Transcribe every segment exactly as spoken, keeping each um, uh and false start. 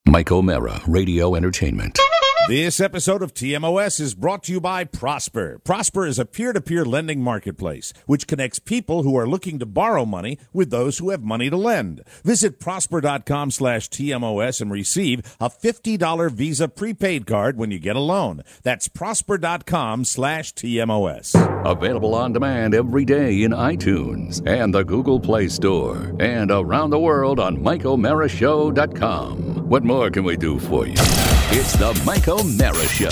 Mike O'Mara, Radio Entertainment. This episode of T M O S is brought to you by Prosper. Prosper is a peer-to-peer lending marketplace which connects people who are looking to borrow money with those who have money to lend. Visit prosper.com slash TMOS and receive a fifty dollars Visa prepaid card when you get a loan. That's prosper.com slash TMOS. Available on demand every day in iTunes and the Google Play Store and around the world on Mike O'Mara Show dot com. What more can we do for you? It's the Mike O'Mara Show.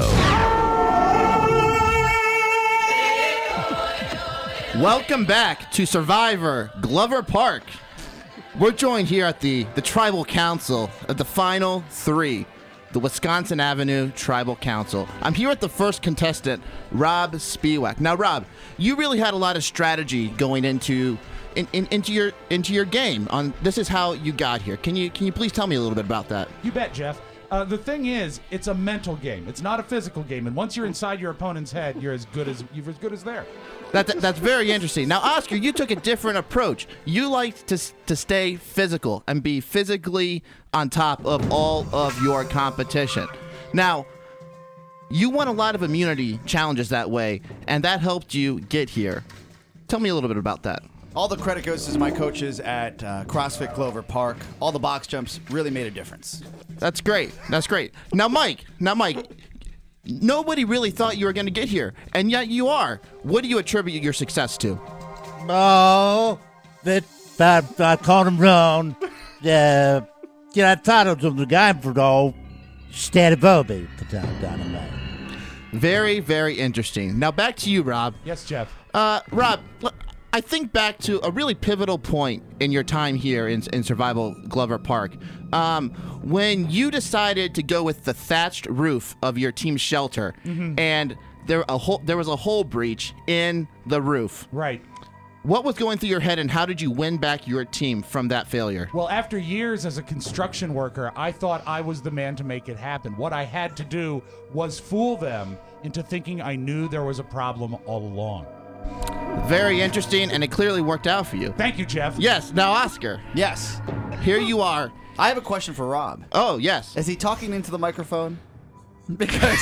Welcome back to Survivor Glover Park. We're joined here at the, the Tribal Council of the Final Three, the Wisconsin Avenue Tribal Council. I'm here with the first contestant, Rob Spiewak. Now, Rob, you really had a lot of strategy going into in, in, into your into your game. On this is how you got here. Can you can you please tell me a little bit about that? You bet, Jeff. Uh, the thing is, it's a mental game. It's not a physical game. And once you're inside your opponent's head, you're as good as you're as good as there. That, that that's very interesting. Now, Oscar, you took a different approach. You liked to to stay physical and be physically on top of all of your competition. Now, you won a lot of immunity challenges that way, and that helped you get here. Tell me a little bit about that. All the credit goes to my coaches at uh, CrossFit Glover Park. All the box jumps really made a difference. That's great. That's great. Now, Mike. Now, Mike. Nobody really thought you were going to get here, and yet you are. What do you attribute your success to? Oh, that I, I called him wrong. Uh, you know, I thought it was the guy for all Stadivobby at the time, Dynamite. Very, very interesting. Now, back to you, Rob. Yes, Jeff. Uh, Rob, I think back to a really pivotal point in your time here in, in Survival Glover Park. Um, when you decided to go with the thatched roof of your team's shelter, mm-hmm. and there a hole, there was a hole breach in the roof. Right. What was going through your head, and how did you win back your team from that failure? Well, after years as a construction worker, I thought I was the man to make it happen. What I had to do was fool them into thinking I knew there was a problem all along. Very interesting, and it clearly worked out for you. Thank you, Jeff. Yes. Now, Oscar. Yes. Here you are. I have a question for Rob. Oh, yes. Is he talking into the microphone? Because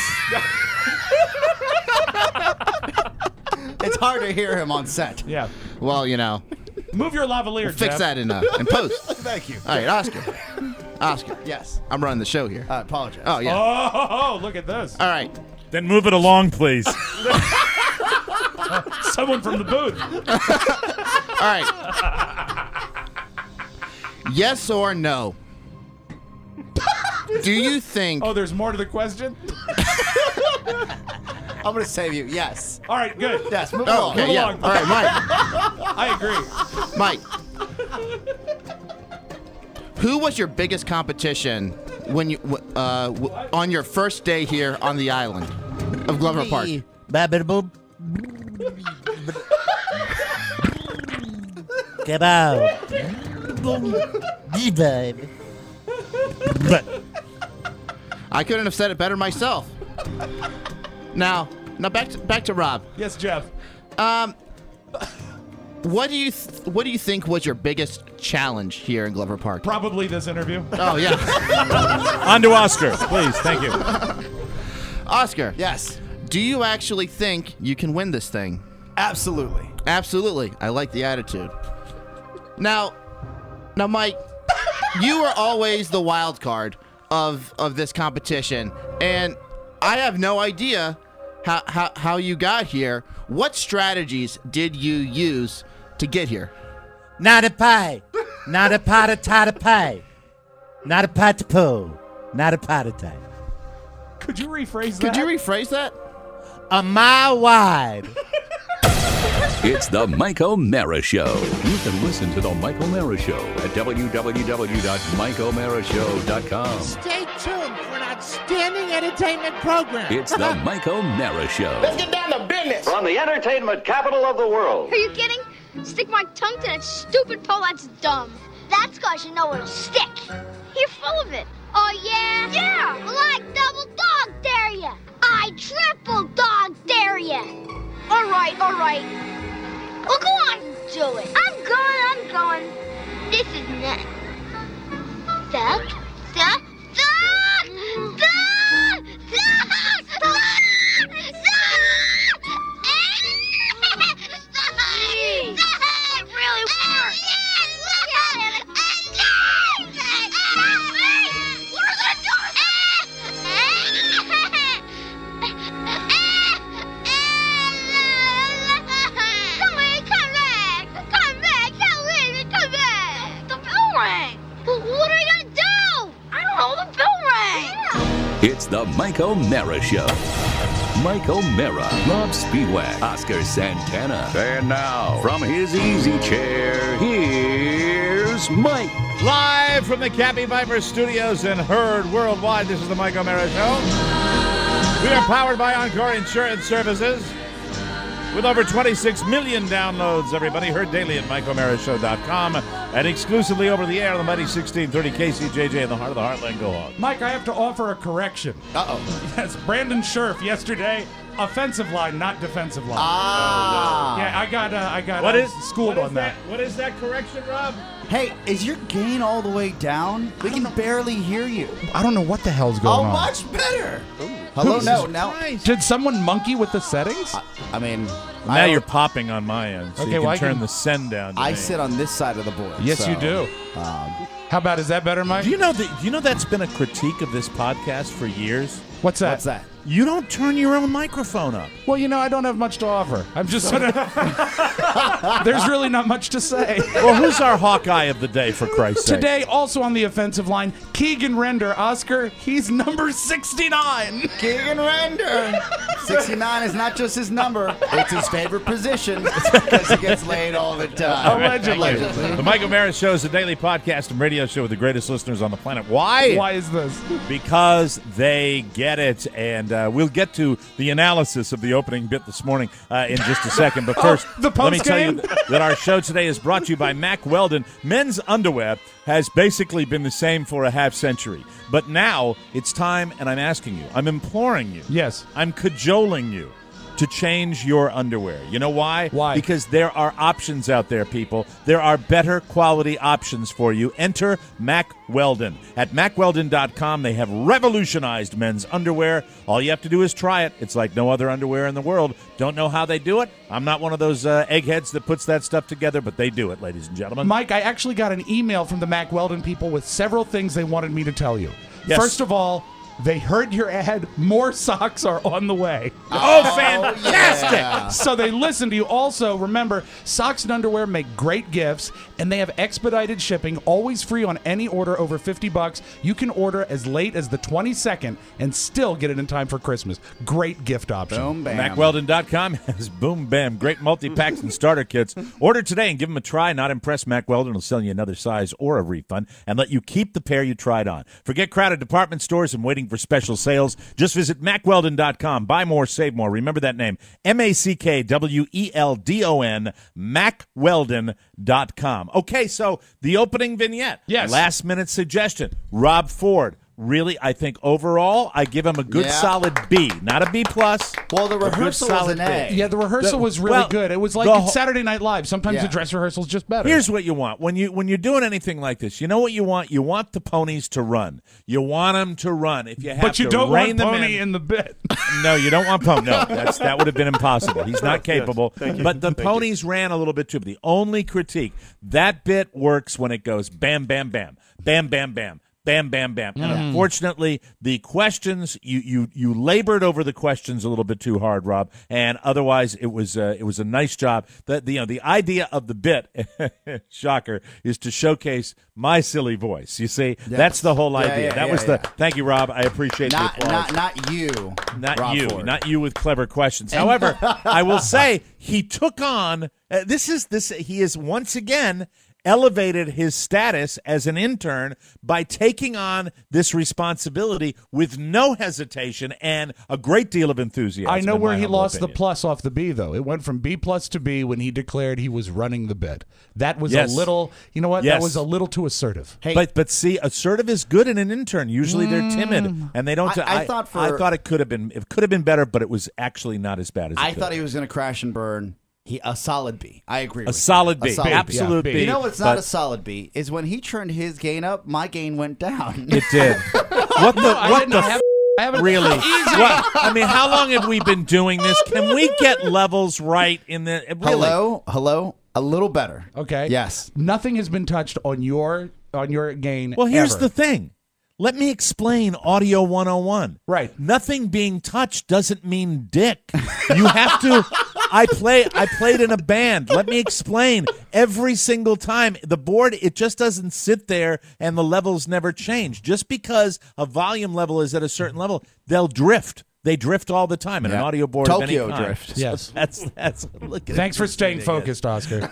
it's hard to hear him on set. Yeah. Well, you know. Move your lavalier, we'll fix Jeff. that in, uh, in post. Thank you. All right, Oscar. Oscar. Yes. I'm running the show here. I apologize. Oh, yeah. Oh, look at this. All right. Then move it along, please. Someone from the booth. All right. Yes or no? Do you think... Oh, there's more to the question? I'm going to save you. Yes. All right, good. Yes, move oh, along. Okay, move yeah. along. All right, Mike. I agree. Mike. Who was your biggest competition when you uh, w- on your first day here on the island of Glover Park? Babidaboo. Come on. Baby. I couldn't have said it better myself. Now, now back to back to Rob. Yes, Jeff. Um, what do you th- what do you think was your biggest challenge here in Glover Park? Probably this interview. Oh yeah. On to Oscar, please. Thank you. Oscar. Yes. Do you actually think you can win this thing? Absolutely. Absolutely. I like the attitude. Now, now, Mike, you are always the wild card of of this competition, and I have no idea how how, how you got here. What strategies did you use to get here? Not a pie. Not a pot of tot of pie. Not a pot to poo. Not a pot of tie. Could you rephrase that? Could you rephrase that? A mile wide. It's the Mike O'Mara Show. You can listen to the Mike O'Mara Show at w w w dot mike o'mara show dot com. Stay tuned for an outstanding entertainment program. It's the Mike O'Mara Show. Let's get down to business. From the entertainment capital of the world. Are you kidding? Stick my tongue to that stupid pole, that's dumb. That's because you know where to stick. You're full of it. Oh, yeah? Yeah! Well, I double dog dare ya. I triple dog dare ya. All right, all right. Well, go on and do it. I'm going, I'm going. This is next. Duck, duck, duck! It's the Mike O'Mara Show. Mike O'Mara, Rob Spiewak, Oscar Santana. And now, from his easy chair, here's Mike. Live from the Cappy Viper Studios and heard worldwide, this is the Mike O'Mara Show. We are powered by Encore Insurance Services. With over twenty-six million downloads, everybody. Heard daily at Mike O'Mara Show dot com and exclusively over the air on the mighty sixteen thirty K C J J in the heart of the Heartland. Go on. Mike, I have to offer a correction. Uh-oh. Yes, Brandon Scherf yesterday, offensive line, not defensive line. Ah. Yeah, I got uh, I got What uh, is schooled what is on that. What is that correction, Rob? Hey, is your gain all the way down? We can barely hear you. I don't know what the hell's going Oh, on. much better. Hello, no, now. Did someone monkey with the settings? I, I mean, Now I, you're popping on my end, so Okay, you can well, I turn can- the send down. To I me. sit on this side of the board. Yes, so, you do. Um, How about, is that better, Mike? Do you know that? Do you know that's been a critique of this podcast for years? What's that? what's that? You don't turn your own microphone up. Well, you know, I don't have much to offer. I'm just sort of... There's really not much to say. Well, who's our Hawkeye of the day, for Christ's sake? Today, also on the offensive line, Keegan Render. Oscar, he's number sixty-nine. Keegan Render. sixty-nine is not just his number, it's his favorite position because he gets laid all the time. Allegedly. The Mike O'Mara Show is a daily podcast and radio show with the greatest listeners on the planet. Why? Why is this? Because they get it. And uh, we'll get to the analysis of the opening bit this morning uh, in just a second. But first, Oh, the let me tell you post-game? that our show today is brought to you by Mack Weldon. Men's underwear has basically been the same for a half century. But now it's time, and I'm asking you, I'm imploring you. Yes. I'm cajoling you to change your underwear. You know why? Why? Because there are options out there, people. There are better quality options for you. Enter Mack Weldon. At Mack Weldon dot com, they have revolutionized men's underwear. All you have to do is try it. It's like no other underwear in the world. Don't know how they do it? I'm not one of those uh, eggheads that puts that stuff together, but they do it, ladies and gentlemen. Mike, I actually got an email from the Mack Weldon people with several things they wanted me to tell you. Yes. First of all, they heard your ad. More socks are on the way. Oh, fantastic! Yeah. So they listen to you. Also, remember, socks and underwear make great gifts, and they have expedited shipping, always free on any order over fifty bucks. You can order as late as the twenty-second and still get it in time for Christmas. Great gift option. Boom, bam. Mack Weldon dot com has boom, bam, great multi-packs and starter kits. Order today and give them a try. Not impressed, Mack Weldon will sell you another size or a refund and let you keep the pair you tried on. Forget crowded department stores and waiting for special sales. Just visit Mack Weldon dot com. Buy more, save more. Remember that name. M A C K W E L D O N, Mack Weldon dot com. Okay, so the opening vignette. Yes. Last minute suggestion. Rob Ford. Really, I think overall, I give him a good Yeah. solid B. Not a B plus. Well, the a good rehearsal was solid an A. B. Yeah, the rehearsal The- was really well, good. It was like the it's whole- Saturday Night Live. Sometimes Yeah. the dress rehearsal's just better. Here's what you want. When you when you're doing anything like this, you know what you want? You want the ponies to run. You want them to run. If you have but you to don't rein want them Pony in, in the bit. no, you don't want Pony. No, that's, that would have been impossible. He's not capable. But the ponies ran a little bit too. But the only critique, that bit works when it goes bam, bam, bam, bam, bam, bam. Bam, bam, bam. And unfortunately, the questions, you, you you labored over the questions a little bit too hard, Rob. And otherwise, it was uh, it was a nice job. The, the, you know, the idea of the bit, shocker, is to showcase my silly voice. You see, that's the whole Yeah, idea. yeah, that yeah, was yeah. the, thank you, Rob. I appreciate Not, the applause. not, not you. Not Rob you, Ford. not you with clever questions. However, I will say he took on uh, this is this he is once again elevated his status as an intern by taking on this responsibility with no hesitation and a great deal of enthusiasm. I know in where my he humble lost the opinion. plus off the B, though. It went from B plus to B when he declared he was running the bit. That was Yes. a little, you know what? Yes. That was a little too assertive. Hey, But but see, assertive is good in an intern. Usually they're timid and they don't. Mm. I- I thought for- I thought it could have been it could have been better, but it was actually not as bad as it I could thought have he was going to crash and burn. He a solid B. I agree. A with solid you. B. A solid Absolute B. B. You know what's not but a solid B is when he turned his gain up, my gain went down. It did. What the? I what didn't the? have- I haven't Really? Easy. What? I mean, how long have we been doing this? Can we get levels right in the? Really? Hello, hello, a little better. Okay. Yes. Nothing has been touched on your on your gain. Well, here's ever. the thing. Let me explain Audio one oh one. Right. Nothing being touched doesn't mean dick. You have to I play. I played in a band. Let me explain. Every single time, the board, it just doesn't sit there, and the levels never change. Just because a volume level is at a certain level, they'll drift. They drift all the time in Yeah. an audio board. Tokyo of any kind. drift. So Yes. that's that's. Look at Thanks it. for staying focused, Oscar.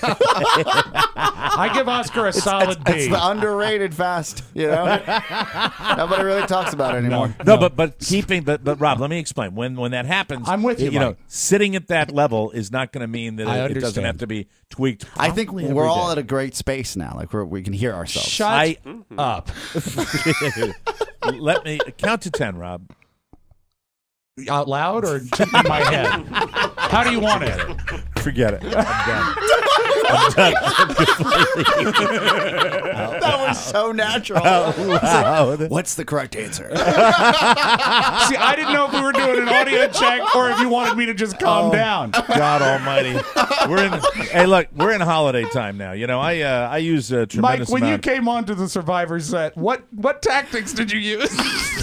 I give Oscar a solid B. It's the underrated fast, you know? Nobody really talks about it anymore. No, but but keeping but but Rob, let me explain. When when that happens, I'm with you, You know, Mike. sitting at that level is not going to mean that I it, it doesn't understand. have to be tweaked. I think probably we're every all day. at a great space now. Like, we're, we can hear ourselves. Shut I- up. Let me count to ten, Rob. Out loud or just in my head? How do you want it? Forget it. I'm done. I'm done. That was so natural. Loud. What's the correct answer? See, I didn't know if we were doing an audio check or if you wanted me to just calm Oh. down. God Almighty. We're in. Hey, look, we're in holiday time now. You know, I uh, I use a Mike, tremendous when you amount. came onto the Survivor set, what what tactics did you use?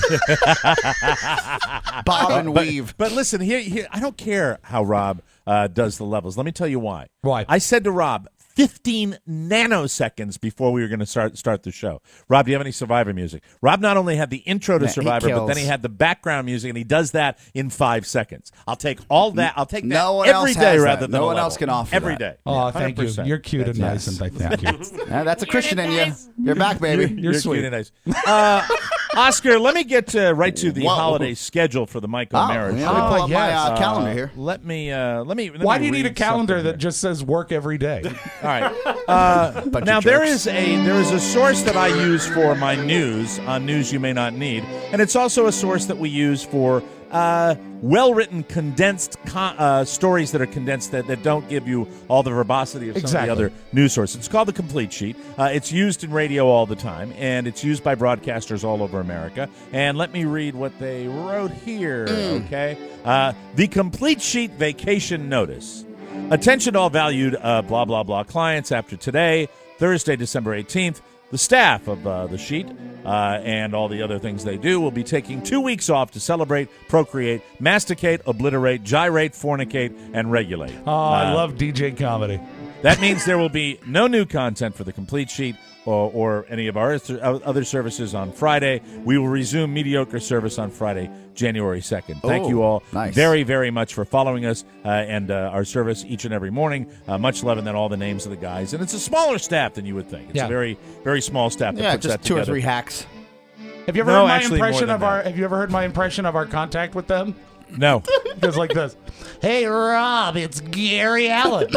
Bob and but, weave. but listen, here, here, I don't care how Rob uh, does the levels. Let me tell you why. Why? I said to Rob fifteen nanoseconds before we were going to start start the show. Rob, do you have any Survivor music? Rob not only had the intro to Man, he Survivor, but then kills. he had the background music, and he does that in five seconds. I'll take all that. I'll take that No one every else day has rather that. than No a one level. else can offer every that. day. Oh, Yeah, thank one hundred you. percent. You're cute and That's- nice, and I thank you. Yeah, that's a Christian in you. You're back, baby. You're You're sweet. cute and nice. Uh, Oscar, let me get uh, right to the Whoa. holiday schedule for the Mike Oh, O'Mara yeah, show. let me pull Oh, up yes. my uh, Uh, calendar here. Let me. Uh, let me. let Why me do you need a read calendar something that here. just says work every day? All right. Uh, Bunch now of there jerks. is a there is a source that I use for my news on news you may not need, and it's also a source that we use for uh, well-written, condensed con- uh, stories that are condensed that, that don't give you all the verbosity of some Exactly. of the other news sources. It's called the Complete Sheet. Uh, it's used in radio all the time, and it's used by broadcasters all over America. And let me read what they wrote here. Okay, uh, the Complete Sheet Vacation Notice. Attention all valued uh, blah, blah, blah clients. After today, Thursday, December eighteenth, the staff of uh, the sheet uh, and all the other things they do will be taking two weeks off to celebrate, procreate, masticate, obliterate, gyrate, fornicate, and regulate. Oh, I Uh, love D J comedy. That means there will be no new content for the Complete Sheet or, or any of our other services on Friday. We will resume mediocre service on Friday, January second. Thank Oh, you all nice. very, very much for following us uh, and uh, our service each and every morning. Uh, much love, and then all the names of the guys. And it's a smaller staff than you would think. It's Yeah. a very, very small staff that Yeah, puts just that two or together. three hacks. Have you ever No, heard my actually, more impression than of our? that. Have you ever heard my impression of our contact with them? No. It goes like this. Hey, Rob, it's Gary Allen.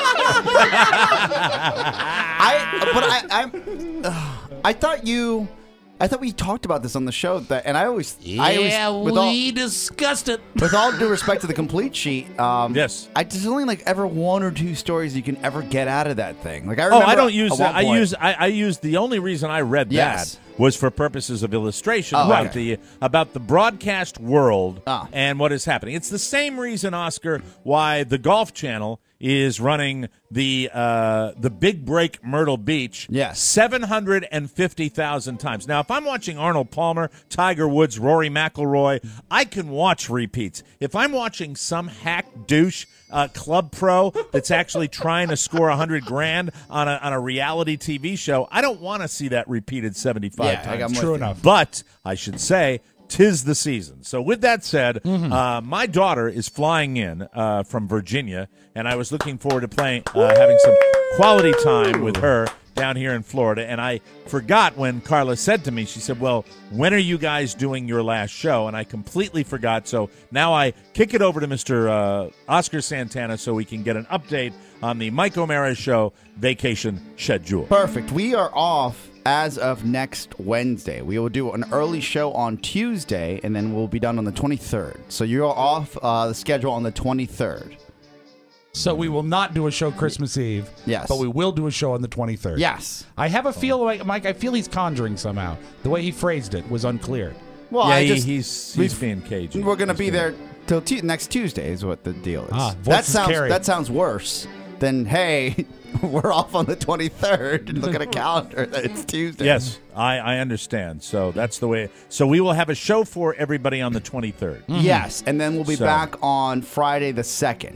I but I I'm, uh, I thought you I thought we talked about this on the show that and I always I always with all, discussed it. with all due respect to the Complete Sheet, um, Yes. I just only like ever one or two stories you can ever get out of that thing. Like I Oh, remember I don't use at that. one I point- use I, I use the only reason I read Yes. that was for purposes of illustration Oh, about okay. the about the broadcast world Ah. and what is happening. It's the same reason, Oscar, why the Golf Channel is running the uh, the Big Break Myrtle Beach Yes. seven hundred fifty thousand times. Now, if I'm watching Arnold Palmer, Tiger Woods, Rory McIlroy, I can watch repeats. If I'm watching some hack douche uh, club pro that's actually trying to score one hundred grand on a, on a reality T V show, I don't want to see that repeated seventy-five Yeah, I times. got more True with enough. But I should say, tis the season. So with that said, Mm-hmm. uh, my daughter is flying in uh, from Virginia, and I was looking forward to playing, uh, having some quality time with her down here in Florida. And I forgot when Carla said to me, she said, well, when are you guys doing your last show? And I completely forgot. So now I kick it over to Mister Uh, Oscar Santana so we can get an update on the Mike O'Mara Show vacation schedule. Perfect. We are off as of next Wednesday. We will do an early show on Tuesday, and then we'll be done on the twenty-third. So you're off uh, the schedule on the twenty-third. So we will not do a show Christmas Eve. Yes. But we will do a show on the twenty-third. Yes. I have a feel like, Mike, I feel he's conjuring somehow. The way he phrased it was unclear. Well, yeah, I he- just he's, we've- he's being cagey. we're gonna He's be being- there till tu- next Tuesday. Is what the deal is. Ah, that voices sounds carry. that sounds worse than hey, we're off on the twenty-third and look at a calendar that it's Tuesday. Yes, I, I understand. So that's the way. So we will have a show for everybody on the twenty-third. Yes, and then we'll be So- back on Friday the second.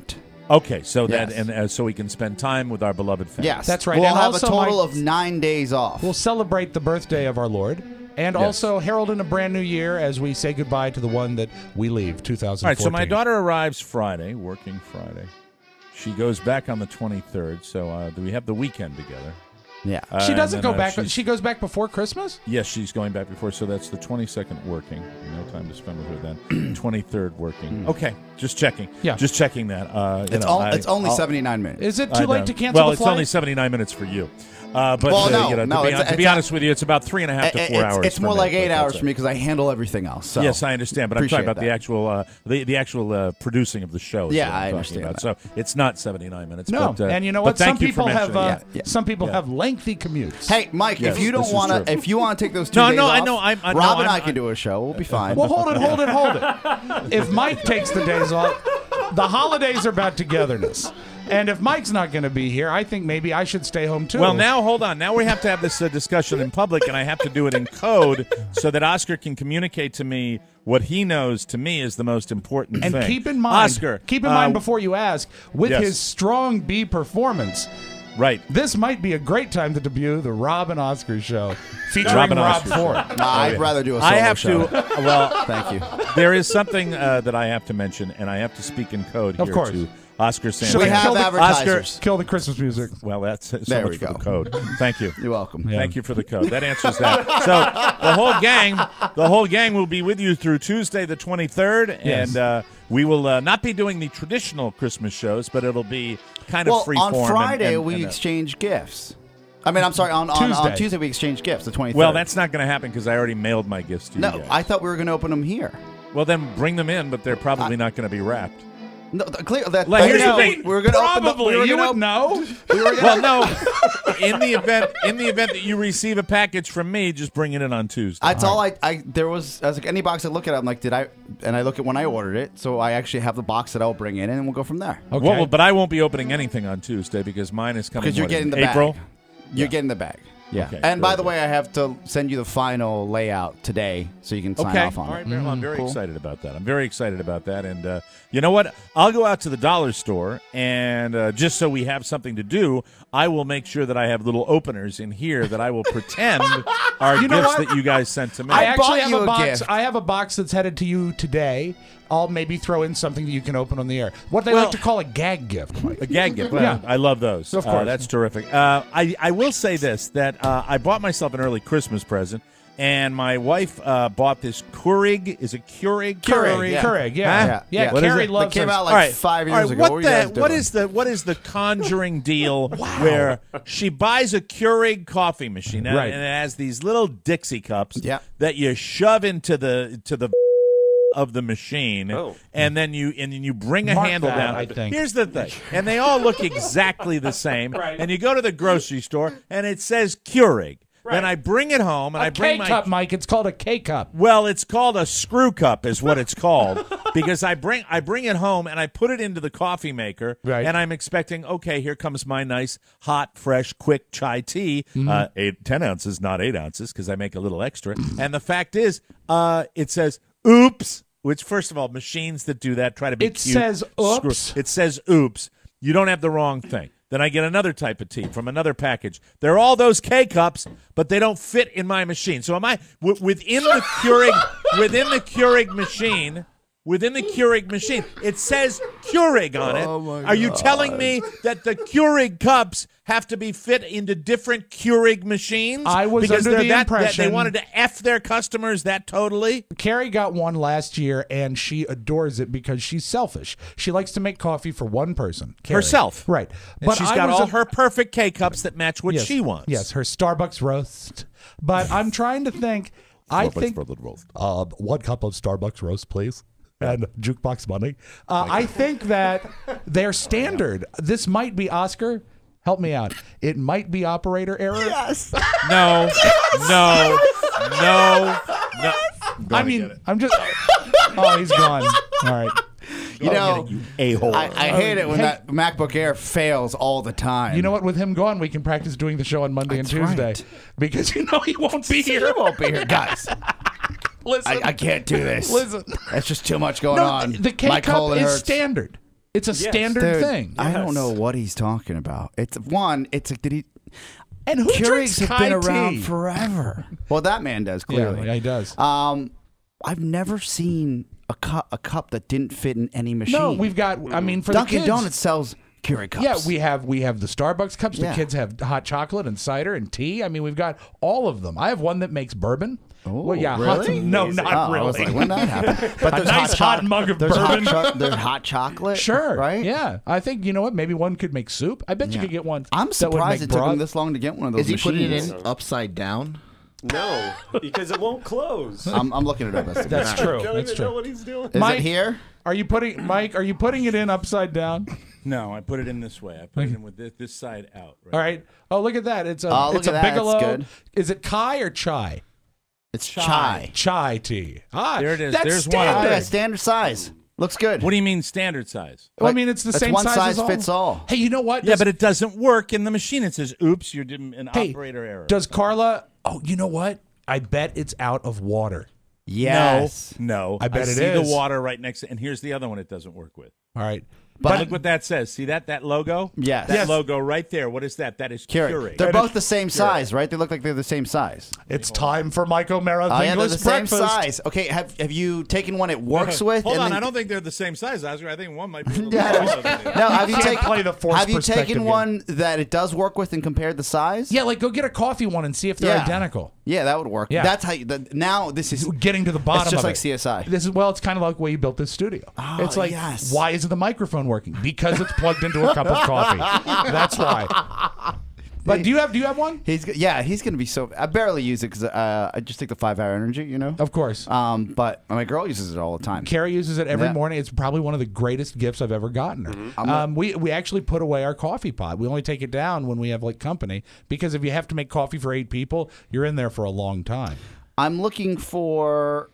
Okay, so that Yes. and uh, so we can spend time with our beloved family. Yes. That's right. We'll And have also, a total Mike- of nine days off. We'll celebrate the birthday of our Lord and Yes. also herald in a brand new year as we say goodbye to the one that we leave, two thousand All fourteen. right, so my daughter arrives Friday, working Friday. She goes back on the twenty-third, so uh, we have the weekend together. yeah. Uh, She and doesn't then, go uh, back. she's- She goes back before Christmas? Yes, she's going back before, so that's the twenty-second working. No time to spend with her then. twenty-third working. Okay, just checking. Yeah. Just checking that. Uh, you it's, know, all, I- it's only I'll- seventy-nine minutes. Is it I too late know. to cancel Well, the it's flight? only seventy-nine minutes for you. Uh, but Well, uh, no, you know, no, to be, it's- hon- to be it's- honest with you, it's about three and a half to It- four it's, hours. It's for more me, like but eight that's hours it. for me because I handle everything else. So. Yes, I understand, but I'm talking Appreciate about the that. actual uh, the the actual uh, producing of the show. is Yeah, what I'm I talking understand about. that. So it's not seventy-nine minutes. No, but, uh, and you know but what? thank Some you for people have mentioning uh, it. Yeah, yeah. some people Yeah. have lengthy commutes. Hey, Mike, Yes, if you this don't is want to, true. if you want to take those two No, days no, I off, know, I'm- I- no, Rob and I'm- I can do a show. We'll be fine. Well, hold it, hold it, hold it. If Mike takes the days off, the holidays are about togetherness. And if Mike's not going to be here, I think maybe I should stay home too. Well, now hold on. Now we have to have this uh, discussion in public, and I have to do it in code so that Oscar can communicate to me what he knows to me is the most important and thing. keep in mind, Oscar, keep in uh, mind before you ask, with yes. his strong B performance, right. this might be a great time to debut the Rob and Oscar show featuring Rob and Rob Oscar Ford. Nah, I'd rather do a solo I have show. to. Well, Thank you. there is something uh, that I have to mention, and I have to speak in code Of here course. to Oscar Sanders. Should We I have kill the- advertisers. Kill the Christmas music. Well, that's so There much we for go. the code. Thank you. You're welcome. Yeah. Thank you for the code. That answers that. So the whole gang, the whole gang will be with you through Tuesday the twenty-third, Yes. and uh, we will uh, not be doing the traditional Christmas shows, but it'll be kind Well, of free on form. Friday and, and, we and, uh, exchange gifts. I mean, I'm sorry. On on Tuesday. on Tuesday we exchange gifts. The twenty-third. well, that's not going to happen because I already mailed my gifts to you no. guys. I thought we were going to open them here. well, then bring them in, but they're probably not going to be wrapped. No, th- clear that. Like, here's the no, thing. We were going to open the, Probably. we were You gonna would op- know. Well, no. In the event, in the event that you receive a package from me, just bring it in on Tuesday. That's all I, I. There was. I was like, any box I look at, I'm like, did I? And I look at when I ordered it, so I actually have the box that I'll bring in, and we'll go from there. Okay. Well, but I won't be opening anything on Tuesday because mine is coming. Because you're what, getting in the April. bag. You're getting the bag. Yeah. Okay, and by very the good. way, I have to send you the final layout today, so you can sign Okay. off on All right, it. Marilyn, I'm very Cool. excited about that. I'm very excited about that. And uh, you know what? I'll go out to the dollar store, and uh, just so we have something to do, I will make sure that I have little openers in here that I will pretend are You know gifts what? that you guys sent to me. I I bought actually have you a a box. gift. I have a box that's headed to you today. I'll maybe throw in something that you can open on the air. What they Well- like to call a gag gift, Mike. A gag gift. Well, Yeah. I love those. Of Uh, course. that's terrific. Uh, I, I will say this, that uh, I bought myself an early Christmas present, and my wife uh, bought this Keurig. Is it Keurig? Keurig, yeah. Keurig, yeah, Huh? yeah. Yeah, yeah. What is Carrie it? loves That came hers. out like All right. five years All right, ago. What, What, are the, you guys what doing? is the what is the conjuring deal where she buys a Keurig coffee machine and, Right. and it has these little Dixie cups Yeah. that you shove into the to the of the machine, Oh. and then you and then you bring a Mark handle that, down. I think. Here's the thing, and they all look exactly the same. Right. And you go to the grocery store, and it says Keurig. Then I bring it home, and A I bring K my cup, Mike. It's called a K cup. well, it's called a screw cup, is what it's called, because I bring I bring it home and I put it into the coffee maker, Right. and I'm expecting, okay, here comes my nice, hot, fresh, quick chai tea, uh, eight, ten ounces, not eight ounces, because I make a little extra. And the fact is, uh, it says, "Oops," which, first of all, machines that do that try to be It cute. says, Screw- "Oops." It says, "Oops." You don't have the wrong thing. Then I get another type of tea from another package. They're all those K cups, but they don't fit in my machine. So am I w- within the Keurig within the Keurig machine? Within the Keurig machine, it says Keurig on it. Oh, my Are you telling me that the Keurig cups have to be fit into different Keurig machines? I was because under they're the that, that impression- they wanted to F their customers that totally. Carrie got one last year, and she adores it because she's selfish. She likes to make coffee for one person, Carrie. Herself. right? And she's I got was all a- her perfect K cups that match what yes, she wants. Yes, her Starbucks roast. But I'm trying to think. I think uh, one cup of Starbucks roast, please. And jukebox money. Uh, I think that they're standard. This might be Oscar. Help me out. It might be operator error. Yes. No, no, no, no. I mean, I'm just. Oh, he's gone. All right. You know, you a-hole. I, I hate it when Hey. that MacBook Air fails all the time. You know what? With him gone, we can practice doing the show on Monday That's and Tuesday right. because you know he won't be He here. won't be here, guys. Listen, I, I can't do this. listen. That's just too much going No, on. the K My cup colon is hurts. standard. It's a Yes. standard Dude, thing. I Yes. don't know what he's talking about. It's one. It's like did he? And who drinks Keurigs have been Thai around tea? forever. Well, that man does clearly. Yeah, he does. Um, I've never seen a cup a cup that didn't fit in any machine. No, we've got. I mean, for Dunkin' the kids, Donuts sells Keurig cups. Yeah, we have we have the Starbucks cups. Yeah. The kids have hot chocolate and cider and tea. I mean, we've got all of them. I have one that makes bourbon. Oh, well, yeah, really? hot, no, Amazing. not Oh, really. I was like, when did that happen? But A there's nice hot, hot choc- mug of there's bourbon. Hot cho- there's hot chocolate. Sure, right? Yeah, I think you know what? Maybe one could make soup. I bet you Yeah. could get one. I'm that would surprised make it took broth. him this long to get one of those Is he putting machines. it in upside down? No, because it won't close. I'm, I'm looking it up. That's, That's I true. don't That's even true. know what he's doing. Is Mike- it here? Are you putting Mike? Are you putting it in upside down? No, I put it in this way. I put it in with this, this side out. Right? All right. Oh, look at that. It's a Oh, look it's at a that. That's Bigelow. good. Is it Kai or chai? It's chai. Chai tea. Ah, There it is. That's There's one. Oh, standard. yeah, standard size. Looks good. What do you mean standard size? Well, I Like, mean, it's the that's same one size, size as all. fits all. Hey, you know what? Yeah, Does- but it doesn't work in the machine. It says, "Oops, you're an hey, operator error." Does Carla? Oh, you know what? I bet it's out of water. Yes. No, I bet it see is. the water right next to. And here's the other one. It doesn't work with. All right. But look what that says. See that that logo? Yes. That Yes. logo right there. What is that? That is Keurig. Keurig. They're both the same size, right? They look like they're the same size. It's time for Mike O'Mara Oh, yeah, they're English the same breakfast. size. Okay, have have you taken one it works with? Hold and on, then- I don't think they're the same size, Oscar. I think one might be a little Yeah. smaller than the other. No, have you, Can't take, play the forced have you perspective taken game. one that it does work with and compared the size? Yeah, like go get a coffee one and see if they're Yeah. identical. Yeah, that would work. Yeah. That's how you. The, now this is Getting to the bottom It's just of like it. C S I. This is well, it's kind of like the way you built this studio. Oh, it's like, yes. why isn't the microphone working? Because it's plugged into a cup of coffee. That's why. But do you have do you have one? He's g- yeah, he's gonna be so. I barely use it because uh, I just take the five hour energy, you know. Of course. Um, but my girl uses it all the time. Carrie uses it every Yeah. morning. It's probably one of the greatest gifts I've ever gotten her. Mm-hmm. Um, we we actually put away our coffee pot. We only take it down when we have like company because if you have to make coffee for eight people, you're in there for a long time. I'm looking for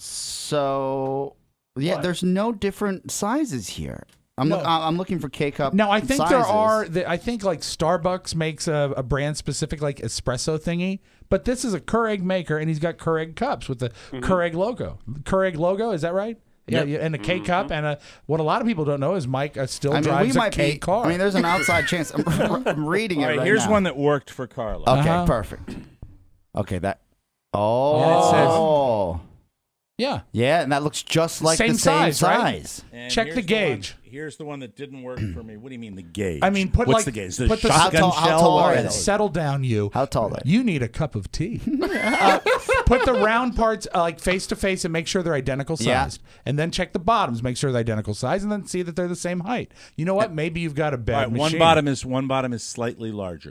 so yeah. There's no different sizes here. I'm No. loo- I'm looking for K cup. Now I think there sizes. are. The, I think like Starbucks makes a, a brand specific like espresso thingy, but this is a Keurig maker, and he's got Keurig cups with the Keurig logo. Keurig logo, is that right? Yeah, yeah, and a K cup, and a, what a lot of people don't know is Mike uh, still I mean, drives we a might K be. car. I mean, there's an outside chance. I'm, I'm reading All it right, right here's now. one that worked for Carla. Okay, Uh-huh. perfect. Okay, that. Oh. And it says- yeah. Yeah, and that looks just like Same the same size, right? size. And Check here's the one- gauge. here's the one that didn't work for me. What do you mean the gauge? I mean, put What's like the gauge? The put the shotgun How tall- how shell. tall What are are they? those? Settle down, you. How tall are they? You need a cup of tea. uh, put the round parts uh, like face to face and make sure they're identical Yeah. sized, and then check the bottoms, make sure they're identical size, and then see that they're the same height. You know what? Maybe you've got a bad All right, one machine. bottom is one bottom is slightly larger.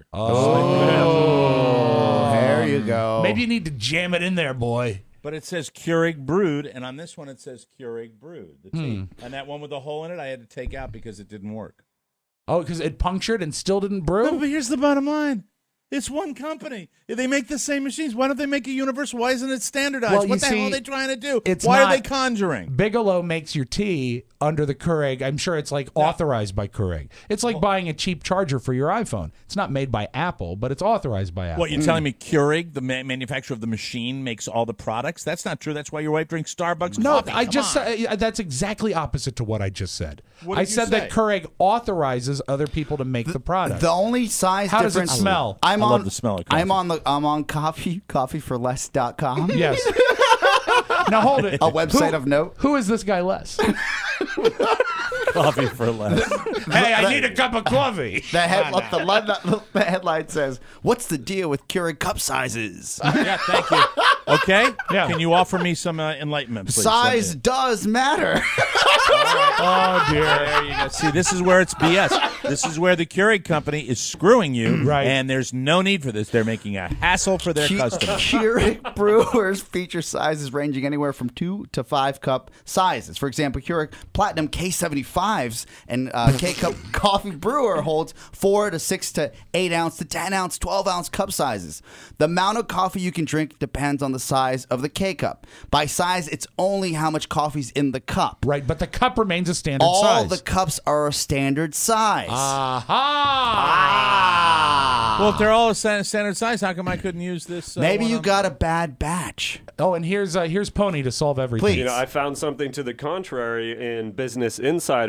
Oh, there you go. Maybe you need to jam it in there, boy. But it says Keurig brewed, and on this one it says Keurig brewed. The tea. Hmm. And that one with the hole in it, I had to take out because it didn't work. Oh, because it punctured and still didn't No, brew. but here's the bottom line. It's one company. If they make the same machines, why don't they make a universal? Why isn't it standardized? Well, you what the see, hell are they trying to do? it's Why are not- they conjuring? Bigelow makes your tea under the Keurig. I'm sure it's like authorized by Keurig. It's like buying a cheap charger for your iPhone. It's not made by Apple, but it's authorized by Apple. What, you're telling me Keurig, the ma- manufacturer of the machine, makes all the products? That's not true. That's why your wife drinks Starbucks No, coffee. I Come just on. uh, that's exactly opposite to what I just said. What I did you said that say? Keurig authorizes other people to make the, product. The only size How does it difference. smell? I'm I on love the smell of coffee. I'm on the I'm on coffee coffee for less dot com. Yes. Now hold it. A website Who- of note. Who is this guy, Les? coffee for less. Hey, I need a cup of coffee. The, head, the, line- the headline says, "What's the deal with Keurig cup sizes? Yeah, thank you. Okay? Yeah. Can you offer me some uh, enlightenment, please? Size someday? does matter." Oh dear. There you go. See, this is where it's B S. This is where the Keurig company is screwing you, Right. and there's no need for this. They're making a hassle for their Ke- customers. Keurig brewers feature sizes ranging anywhere from two to five cup sizes. For example, Keurig Platinum K seventy-fives and uh, K cup coffee brewer holds four to six to eight ounce to ten ounce, twelve ounce cup sizes. The amount of coffee you can drink depends on the size of the K cup. By size, it's only how much coffee's in the cup. Right, but the cup remains a standard All size. the cups are a standard size. Aha! Well, if they're all a sta- standard size, how come I couldn't use this? Uh, Maybe one you on- got a bad batch. Oh, and here's uh, here's Pony to solve everything. Please. You know, I found something to the contrary in Business Insider.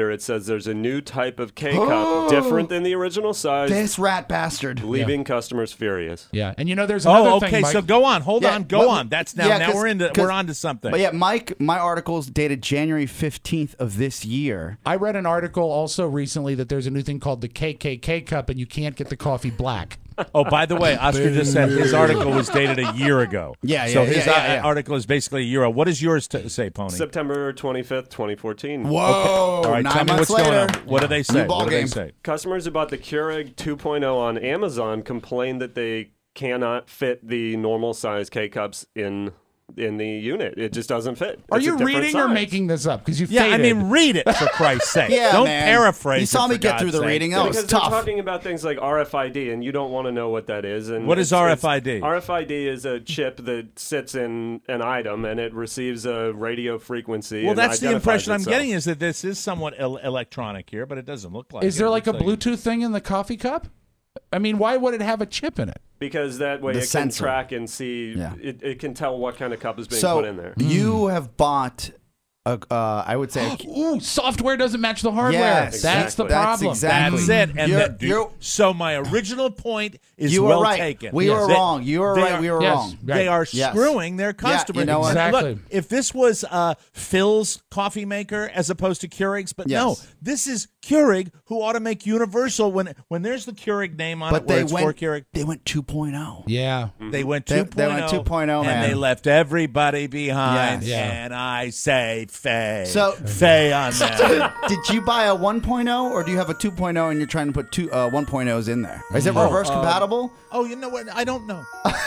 here it says there's a new type of K-Cup, different than the original size, This rat bastard. leaving customers furious. Yeah, and you know there's another Oh, thing, okay. Mike. So go on. Hold Yeah, on. Go but- on. That's now. yeah, now 'cause- we're into. 'cause- We're on to something. But yeah, Mike, my article is dated January fifteenth of this year. I read an article also recently that there's a new thing called the K K K cup, and you can't get the coffee black. Oh, by the way, Oscar just said his article was dated a year ago. Yeah, So yeah, his yeah, uh, yeah, yeah. article is basically a year old. What does yours t- say, Pony? September twenty-fifth, twenty fourteen. Whoa! All right, nine tell me months what's later. going on. What do they say? New ball What do they game. say? Customers who bought the Keurig two point oh on Amazon complained that they cannot fit the normal size K-Cups in in the unit. It just doesn't fit. Are It's a you different reading or size. making this up? Because you Yeah, I faded. mean, read it for Christ's sake. Yeah, Don't man. paraphrase. You saw it, me for get God's through the sake. reading. That was Because they're tough. talking about things like R F I D, and you don't want to know what that is. And What is it's- R it's- F I D? R F I D is a chip that sits in an item, and it receives a radio frequency. Well, and that's the identifies impression I'm itself. getting is that this is somewhat el- electronic here, but it doesn't look like. Is it. there It like a looks Bluetooth thing in the coffee cup? I mean, why would it have a chip in it? Because that way The it sensor. can track and see. Yeah. It, it can tell what kind of cup is being So put in there. you have bought, a, uh, I would say, a, Ooh, software doesn't match the hardware. Yes, That's the exactly. That's problem. exactly- That's it. And You're- that, you're- so my original point is you were well right. taken. We Yes. were They- wrong. You were they right. are- we were yes. wrong. Right. They are Yes. screwing their Yeah, you customers. know what? Exactly. Look, if this was uh, Phil's coffee maker as opposed to Keurig's, but no, Yes. this is Keurig who ought to make universal when when there's the Keurig name on But it where they it's for went. Keurig. They went two point oh. Yeah. They went They- 2.0. they went two point oh, and man. they left everybody behind. Yes. Yeah. And I say Faye. So- Faye on that. Did you buy a one point oh or do you have a two point oh and you're trying to put two uh, one point ohs in there? Is it Oh, reverse um, compatible? Oh, you know what? I don't know.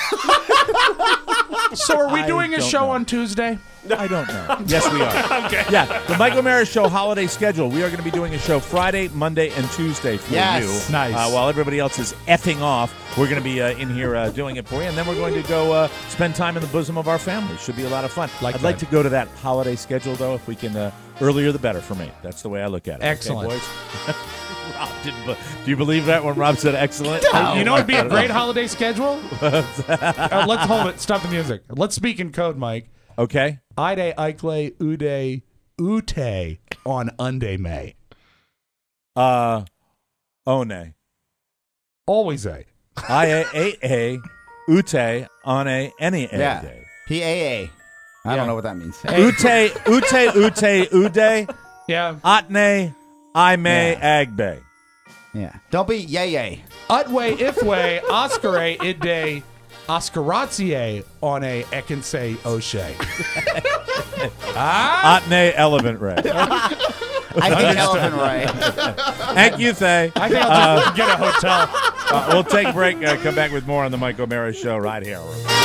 So are we I doing a don't show know. on Tuesday? I don't know. Yes, we are. Okay. Yeah, the Mike O'Mara Show holiday schedule. We are going to be doing a show Friday, Monday, and Tuesday for Yes. you. Nice. Uh, while everybody else is effing off, we're going to be uh, in here uh, doing it for you, and then we're going to go uh, spend time in the bosom of our family. Should be a lot of fun. Like I'd like that. to go to that holiday schedule, though, if we can. Uh, earlier, the better for me. That's the way I look at it. Excellent. Okay, boys? Rob didn't be- do you believe that when Rob said excellent? You know what would be a great holiday schedule? Uh, let's hold it. Stop the music. Let's speak in code, Mike. Okay. Ide, Ikle, Ude, Ute on Unday May. Uh, One. Always a. I A A A Ute on a any a Yeah. day. P A A. I Yeah. don't know what that means. Ute, ute, ute, ude, Yeah. atne, I may, Yeah. agbe. Yeah. Don't be yay yay. Utway, Ifway, Oscare, Ide, Oscaratie on a Ekinsay O'Shea. ah? Atne, elephant ray. I think elephant right. Thank you, Thay. I think I'll just get a hotel. Uh, we'll take a break. Uh, come back with more on the Mike O'Mara Show right here.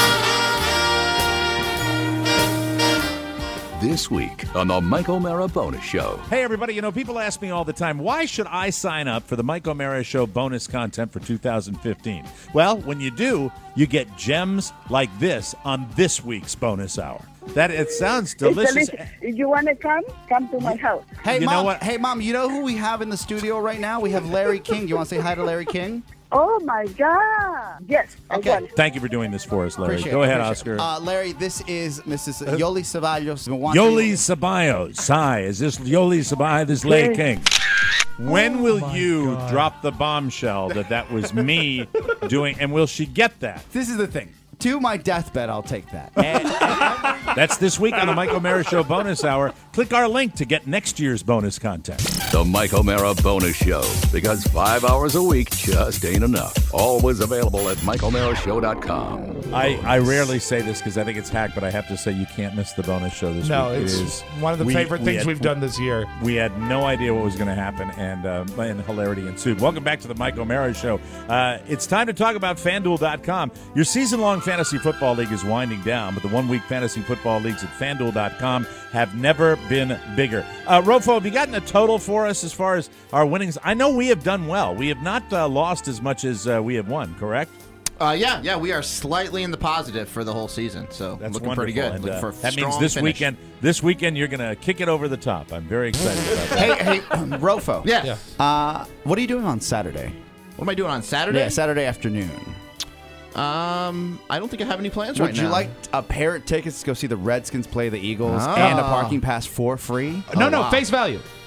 This week on the Mike O'Mara Bonus Show. Hey, everybody. You know, people ask me all the time, why should I sign up for the Mike O'Mara Show bonus content for two thousand fifteen? Well, when you do, you get gems like this on this week's bonus hour. That it sounds delicious. If you want to come, come to my house. Hey, You know mom. what? Hey, mom. You know who we have in the studio right now? We have Larry King. You want to say hi to Larry King? Oh, my God. Yes, Okay. I want it. Thank you for doing this for us, Larry. Appreciate Go it, ahead, appreciate Oscar. it. Uh, Larry, this is Missus Yoli Ceballos. Been watching- Yoli Sabayo, Sai, is this Yoli Sabayo, this Lay King? When will you drop the bombshell that that was me doing, and will she get that? This is the thing. To my deathbed, I'll take that. That's this week on the Mike O'Mara Show bonus hour. Click our link to get next year's bonus content. The Mike O'Mara Bonus Show. Because five hours a week just ain't enough. Always available at Mike O'Mara Show dot com. I, I rarely say this because I think it's hack, but I have to say you can't miss the bonus show this No, week. It it's is- one of the we- favorite we things had- we've done this year. We had no idea what was going to happen, and uh, and hilarity ensued. Welcome back to the Mike O'Mara Show. Uh, it's time to talk about FanDuel dot com. Your season-long fantasy football league is winding down, but the one-week fantasy football leagues at FanDuel dot com have never been bigger. Uh, Rofo, have you gotten a total for us as far as our winnings? I know we have done well. We have not uh, lost as much as uh, we have won, correct? Uh, yeah, yeah, we are slightly in the positive for the whole season, so That's looking wonderful. pretty good. And, Looking uh, for a that strong means this finish. weekend. This weekend, you're going to kick it over the top. I'm very excited about that. hey, hey, Rofo. Yeah. Uh, what are you doing on Saturday? What am I doing on Saturday? Yeah, Saturday afternoon. Um, I don't think I have any plans Would right you now. like a pair of tickets to go see the Redskins play the Eagles Oh. and a parking pass for free? No, Oh, no, wow. face value.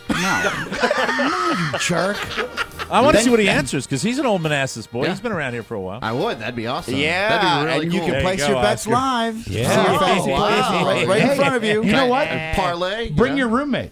No. No, you jerk. I want to Then- see what he then- answers because he's an old Manassas boy. Yeah. He's been around here for a while. I would. That'd be awesome. Yeah, That'd be really and cool. you can There you place go, your bets Oscar. live. Yeah. See your fancy Oh, plays wow. right, right in front of you. You know what? Parlay. Bring yeah. your roommate.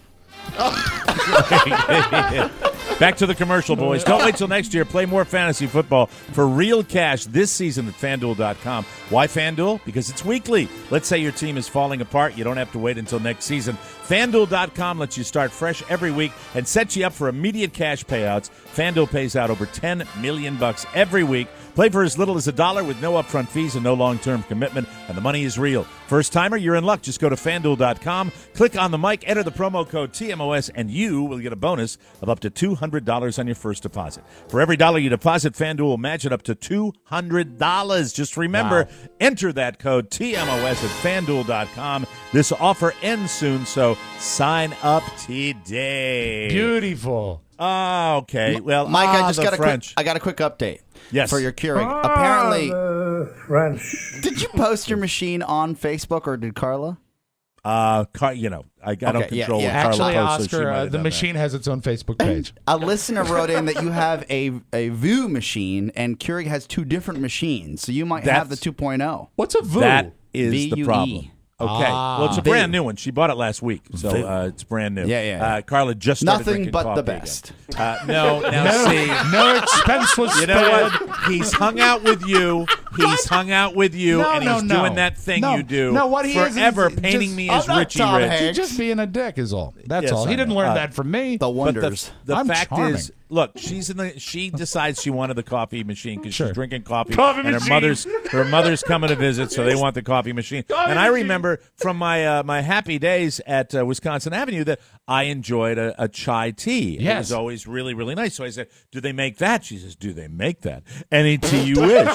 Back to the commercial, boys. Don't wait till next year. Play more fantasy football for real cash this season at FanDuel dot com. Why FanDuel? Because it's weekly. Let's say your team is falling apart. You don't have to wait until next season. FanDuel dot com lets you start fresh every week and sets you up for immediate cash payouts. FanDuel pays out over ten million bucks every week. Play for as little as a dollar with no upfront fees and no long-term commitment, and the money is real. First timer, you're in luck. Just go to FanDuel dot com, click on the mic, enter the promo code T M O S, and you will get a bonus of up to two hundred dollars on your first deposit. For every dollar you deposit, FanDuel will match it up to two hundred dollars. Just remember, Wow. enter that code T M O S at FanDuel dot com. This offer ends soon, so sign up today. Beautiful. Oh, okay. Well, Mike, ah, I just the got a French. quick. I got a quick update. Yes. For your Keurig. Ah, Apparently, the French. did you post your machine on Facebook or did Carla? Uh, Car- you know, I, I don't Okay, yeah, control yeah. what Carla Actually, posts, so she Oscar, might uh, have the done machine has its own Facebook page. A listener wrote in that you have a a View machine and Keurig has two different machines, so you might have the That's- two point oh. What's a that. VU? That is V U the E. problem. Okay. Ah. Well, it's a brand new one. She bought it last week, so uh, it's brand new. Yeah, yeah. Uh, Carla just started Nothing drinking but coffee the again. best. Uh, no, now No, see. no expense was You know spared. what? He's hung out with you. He's hung out with you, No, and no, he's no. doing that thing No. you do No, what he is is forever, just- painting me I'm as not Richie Tom Rich. Hanks. He's just being a dick is all. That's Yes, all. He I didn't know. learn Uh, that from me. The But the, wonders. the I'm fact charming. is, look, she's in the. She decides she wanted the coffee machine because Sure. she's drinking coffee, Coffee and her machine. mother's her mother's coming to visit, so they want the coffee machine. and I remember from my uh, my happy days at uh, Wisconsin Avenue that I enjoyed a, a chai tea. It Yes. was always really really nice. So I said, "Do they make that?" She says, "Do they make that? Any tea you wish."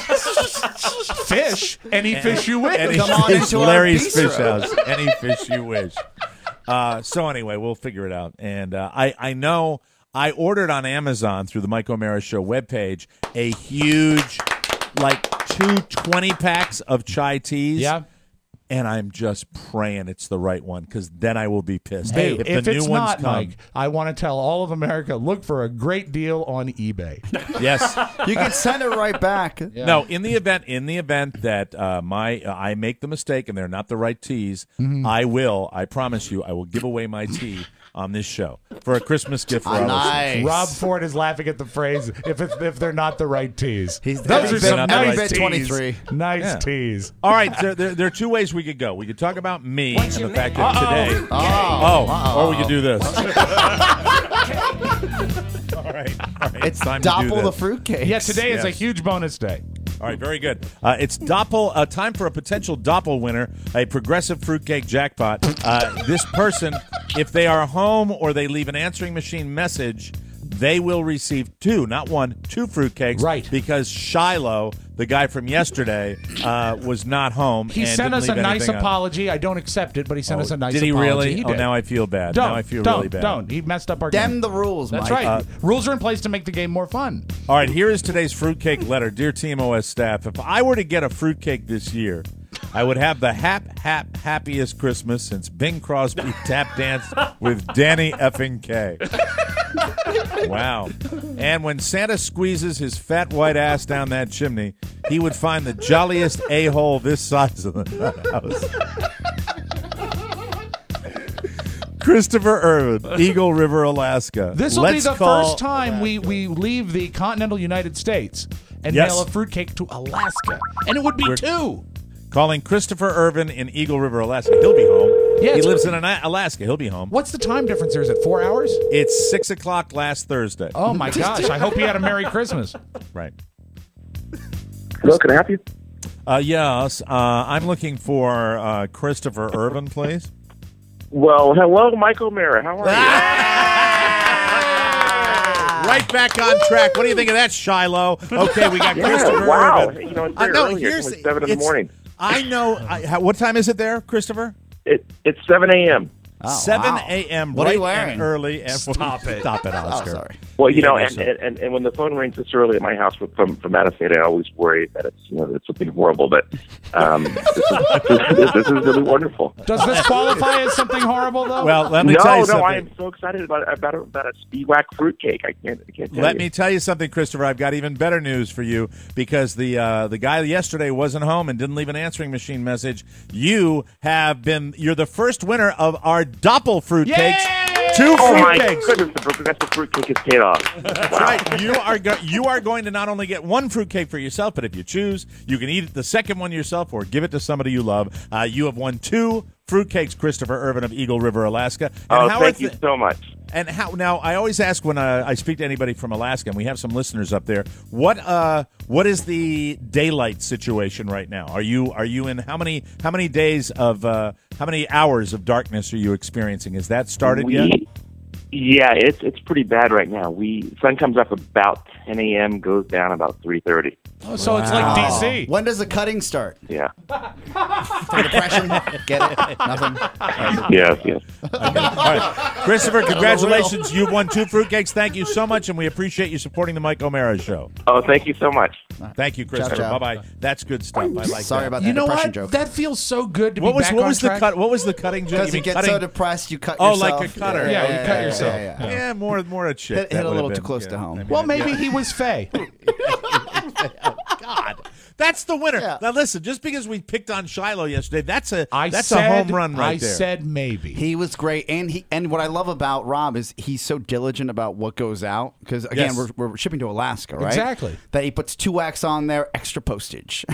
Fish, any fish you wish. Any Come on fish, into our Larry's bistro. Fish House. Any fish you wish. Uh, so anyway, we'll figure it out. And uh, I, I know I ordered on Amazon through the Mike O'Mara Show webpage a huge, like two twenty packs of chai teas. Yeah. And I'm just praying it's the right one because then I will be pissed. Hey, if, if the it's new ones not, come, Mike, I want to tell all of America, look for a great deal on eBay. yes. You can send it right back. No, in the event, in the event that uh, my uh, I make the mistake and they're not the right teas, Mm-hmm. I will. I promise you, I will give away my tea on this show for a Christmas gift for our listeners. Nice. Rob Ford is laughing at the phrase, if it's, if they're not the right teas. He's- Those Every are bit- some every nice bit teas. twenty-three. Nice Yeah. teas. All right, there, there, there are two ways we could go. We could talk about me and the fact that today. Oh, Oh, or we could do this. all right, all right. it's time to do Doppel the this. fruitcake. Yeah, today is a Yes. huge bonus day. All right, very good. Uh, it's Doppel. Uh, time for a potential Doppel winner, a progressive fruitcake jackpot. Uh, this person, if they are home or they leave an answering machine message, they will receive two, not one, two fruitcakes. Right. Because Shiloh, the guy from yesterday, uh, was not home. He and sent didn't us a leave nice anything on- apology. I don't accept it, but he sent Oh, us a nice did he apology. really? He Oh, did. now I feel bad. Don't, now I feel don't, really bad. Don't. He messed up our Dem game. the rules, That's Mike. right. Rules are in place to make the game more fun. All right, here is today's fruitcake letter. Dear T M O S staff, if I were to get a fruitcake this year, I would have the hap, hap, happiest Christmas since Bing Crosby tap danced with Danny effing K. Wow. And when Santa squeezes his fat white ass down that chimney, he would find the jolliest a-hole this size of the house. Christopher Irvin, Eagle River, Alaska. This will be Let's the call- first time we, we leave the continental United States and Yes. mail a fruitcake to Alaska. And it would be We're- two. Calling Christopher Irvin in Eagle River, Alaska. He'll be home. Yeah, he it's- lives in Ana- Alaska. He'll be home. What's the time difference there? Is it four hours? It's six o'clock last Thursday. Oh, my gosh. I hope he had a Merry Christmas. Right. Hello, can I help you? Uh, yes. Uh, I'm looking for uh, Christopher Irvin, please. Well, hello, Mike O'Mara. How are Right back on track. What do you think of that, Shiloh? Okay, we got you? Christopher Yeah, wow. Irvin. You know, it's Uh, very no, early here. It's here's only seven in the it's- morning. I know. I, how, what time is it there, Christopher? It, it's seven a.m. seven wow. a.m. What are bright you wearing? and early. And Stop it. Stop it, Oh, Oscar. sorry. Well, you Yeah, know, no, and, sir. and, and, and when the phone rings this early at my house from from, from out of state, I always worry that it's you know it's something horrible. But um, this, is, this, this is really wonderful. Does this qualify as something horrible, though? Well, let me no, tell you no, something. I am so excited about about a, about a Speedwack fruitcake. I can't, I can't tell Let you. me tell you something, Christopher. I've got even better news for you because the uh, the guy yesterday wasn't home and didn't leave an answering machine message. You have been. You're the first winner of our Doppel fruitcakes. Two Oh my fruitcakes. goodness, the progressive fruitcake is paid off. That's right. You are go- you are going to not only get one fruitcake for yourself, but if you choose, you can eat the second one yourself or give it to somebody you love. Uh, you have won two fruitcakes, Christopher Irvin of Eagle River, Alaska. And Oh, how thank are you th- so much. And how now? I always ask when uh, I speak to anybody from Alaska, and we have some listeners up there. What uh, what is the daylight situation right now? Are you are you in how many how many days of uh, how many hours of darkness are you experiencing? Is that started we, yet? Yeah, it's it's pretty bad right now. We sun comes up about ten a.m., goes down about three thirty. Oh, so it's like D C. When does the cutting start? Yeah. For depression? Get it? Nothing? Yes, yes. All right. Christopher, congratulations. You've won two fruitcakes. Thank you so much, and we appreciate you supporting the Mike O'Mara Show. Oh, thank you so much. Thank you, Christopher. ciao. Bye-bye. That's good stuff. I like Sorry that. about that You know depression what? joke. That feels so good to What be was back what on was the track. cut? What was the cutting joke? Because you get cutting? so depressed, you cut Oh, yourself. like a cutter. Yeah, you cut yeah, yourself. yeah, yeah. Yeah, more more a chick. Hit- That hit a would little have too been, close yeah. to home. I mean, Well, maybe he was Faye. God, that's the winner. Yeah. Now listen, just because we picked on Shiloh yesterday, that's a I that's said, a home run right I there. said maybe. He was great, and he and what I love about Rob is he's so diligent about what goes out. Because again, Yes. we're, we're shipping to Alaska, right? Exactly. That he puts two X on there, extra postage.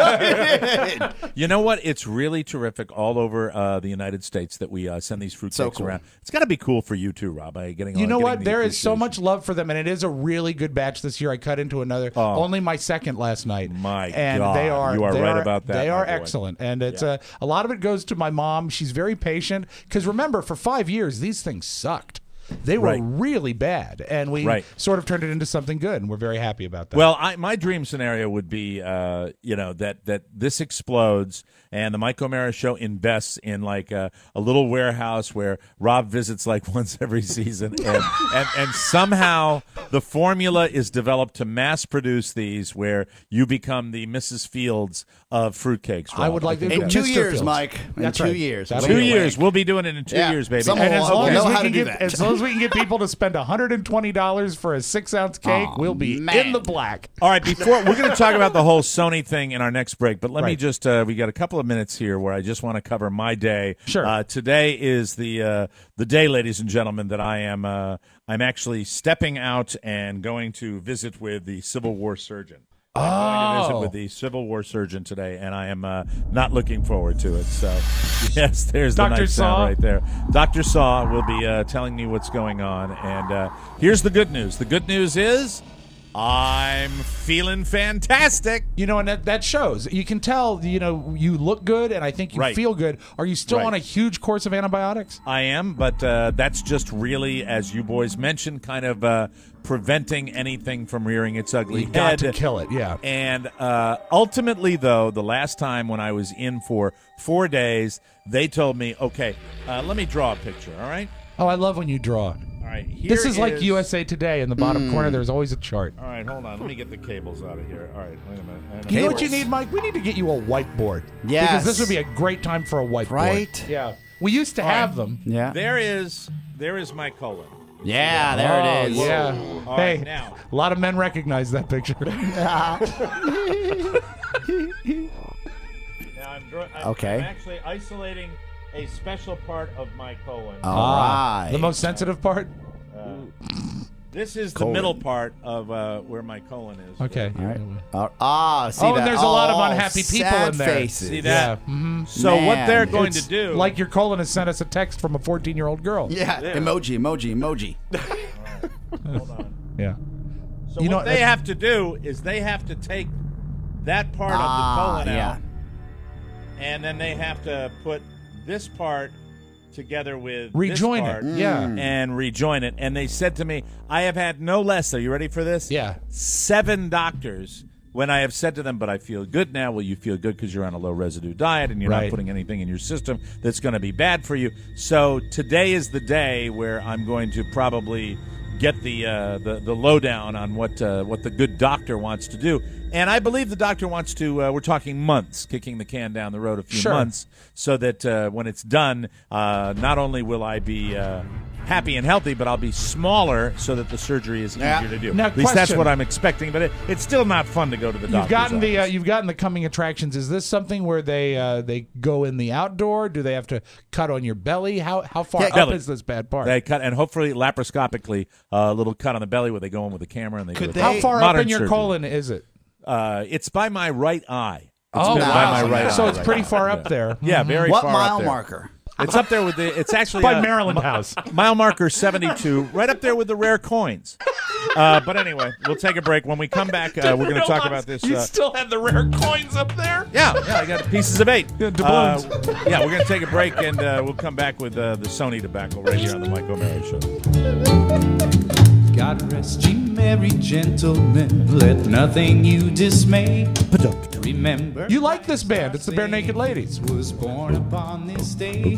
Yeah. You know what? It's really terrific all over uh, the United States that we uh, send these fruitcakes So cool. around. It's got to be cool for you too, Rob. Uh, getting You uh, know getting what? the There is so appreciation. much love for them, and it is a really good batch this year. I cut into another, Oh. only my second last night. My and God, they are you are they right about that, They my are boy. excellent, and it's Yeah. uh, a lot of it goes to my mom. She's very patient because remember, for five years these things sucked. They were Right. really bad, and we Right. sort of turned it into something good, and we're very happy about that. Well, I, my dream scenario would be, uh, you know, that that this explodes and the Mike O'Mara Show invests in like a, a little warehouse where Rob visits like once every season, and, and and somehow the formula is developed to mass produce these, where you become the Missus Fields of fruitcakes. Rob. I would like to In do two Mister years, Fields. Mike. In That's two right. years. That'll two be years. away. We'll be doing it in two Yeah. years, baby. Someone And as will long know as, we how to can do get, that. as long as we can get people to spend one hundred twenty dollars for a six ounce cake, Aw, we'll be man. in the black. All right, before we're going to talk about the whole Sony thing in our next break, but let me Right. just uh, we got a couple of minutes here where I just want to cover my day. Sure. Uh, today is the uh, the day, ladies and gentlemen, that I am uh, I'm actually stepping out and going to visit with the Civil War surgeon. I'm going to visit Oh. with the Civil War surgeon today, and I am uh, not looking forward to it. So, yes, there's the Doctor nice Saw? sound right there. Doctor Saw will be uh, telling me what's going on, and uh, here's the good news. The good news is I'm feeling fantastic. You know, and that, that shows. You can tell, you know, you look good, and I think you Right. feel good. Are you still Right. on a huge course of antibiotics? I am, but uh, that's just really, as you boys mentioned, kind of uh, preventing anything from rearing its ugly You got head. to kill it, yeah. And uh, ultimately, though, the last time when I was in for four days, they told me, okay, uh, let me draw a picture, all right? Oh, I love when you draw. All right. Here This is, like U S A Today. In the bottom Mm. corner, there's always a chart. All right, hold on. Let me get the cables out of here. All right, wait a minute. Wait a You know minute. what you need, Mike? We need to get you a whiteboard. Yes. Because this would be a great time for a whiteboard. Right? Yeah. We used to All have right. them. Yeah. There is, there is my colon. Yeah, there Oh, it is. Yeah. All hey, right, now. a lot of men recognize that picture. Now I'm, dra- I'm, Okay. I'm actually isolating a special part of my colon. All Ah, right. The most sensitive part? This is the Colon. middle part of uh, where my colon is. Okay. All right. Uh, ah, see Oh, that? and there's a lot of Oh, unhappy people sad in there. Faces. See that? Yeah. hmm So what Man, they're going It's to do, like your colon has sent us a text from a fourteen-year-old girl. Yeah. Emoji, emoji, emoji. hold on. Yeah. So You what know, they that- have to do is they have to take that part Ah, of the colon yeah. out, and then they have to put this part together with Rejoin this it. part Yeah. and rejoin it. And they said to me, I have had no less, are you ready for this? Yeah. Seven doctors when I have said to them, but I feel good now, well, you feel good because you're on a low-residue diet and you're Right. not putting anything in your system that's going to be bad for you. So today is the day where I'm going to probably get the uh, the, the lowdown on what uh, what the good doctor wants to do. And I believe the doctor wants to, uh, we're talking months, kicking the can down the road a few Sure. months, so that uh, when it's done, uh, not only will I be uh, happy and healthy, but I'll be smaller so that the surgery is Yeah. easier to do. Now, At least that's question. what I'm expecting, but it, it's still not fun to go to the doctor's You've gotten the uh, office. you've gotten the coming attractions. Is this something where they uh, they go in the outdoor? Do they have to cut on your belly? How how far Yeah, up belly. is this bad part? They cut, and hopefully laparoscopically, uh, a little cut on the belly where they go in with a camera and they Could do they- How far up modern in your surgery. colon is it? Uh, it's by my right eye. It's Oh, been wow. by my right So eye it's right pretty now. far Yeah. up there. Yeah, very What far mile up there. marker? It's up there with the. It's actually By uh, Maryland House. mile marker seventy-two, right up there with the rare coins. Uh, but anyway, we'll take a break. When we come back, uh, we're going to talk about this. You Uh, still have the rare coins up there? yeah, yeah, I got pieces of eight. Yeah, doubloons. Uh, yeah, we're going to take a break, and uh, we'll come back with uh, the Sony tobacco right here on the Mike O'Mara Show. God rest ye merry gentlemen, let nothing you dismay. Remember, You like this band? It's the Bare Naked Ladies. was born upon this day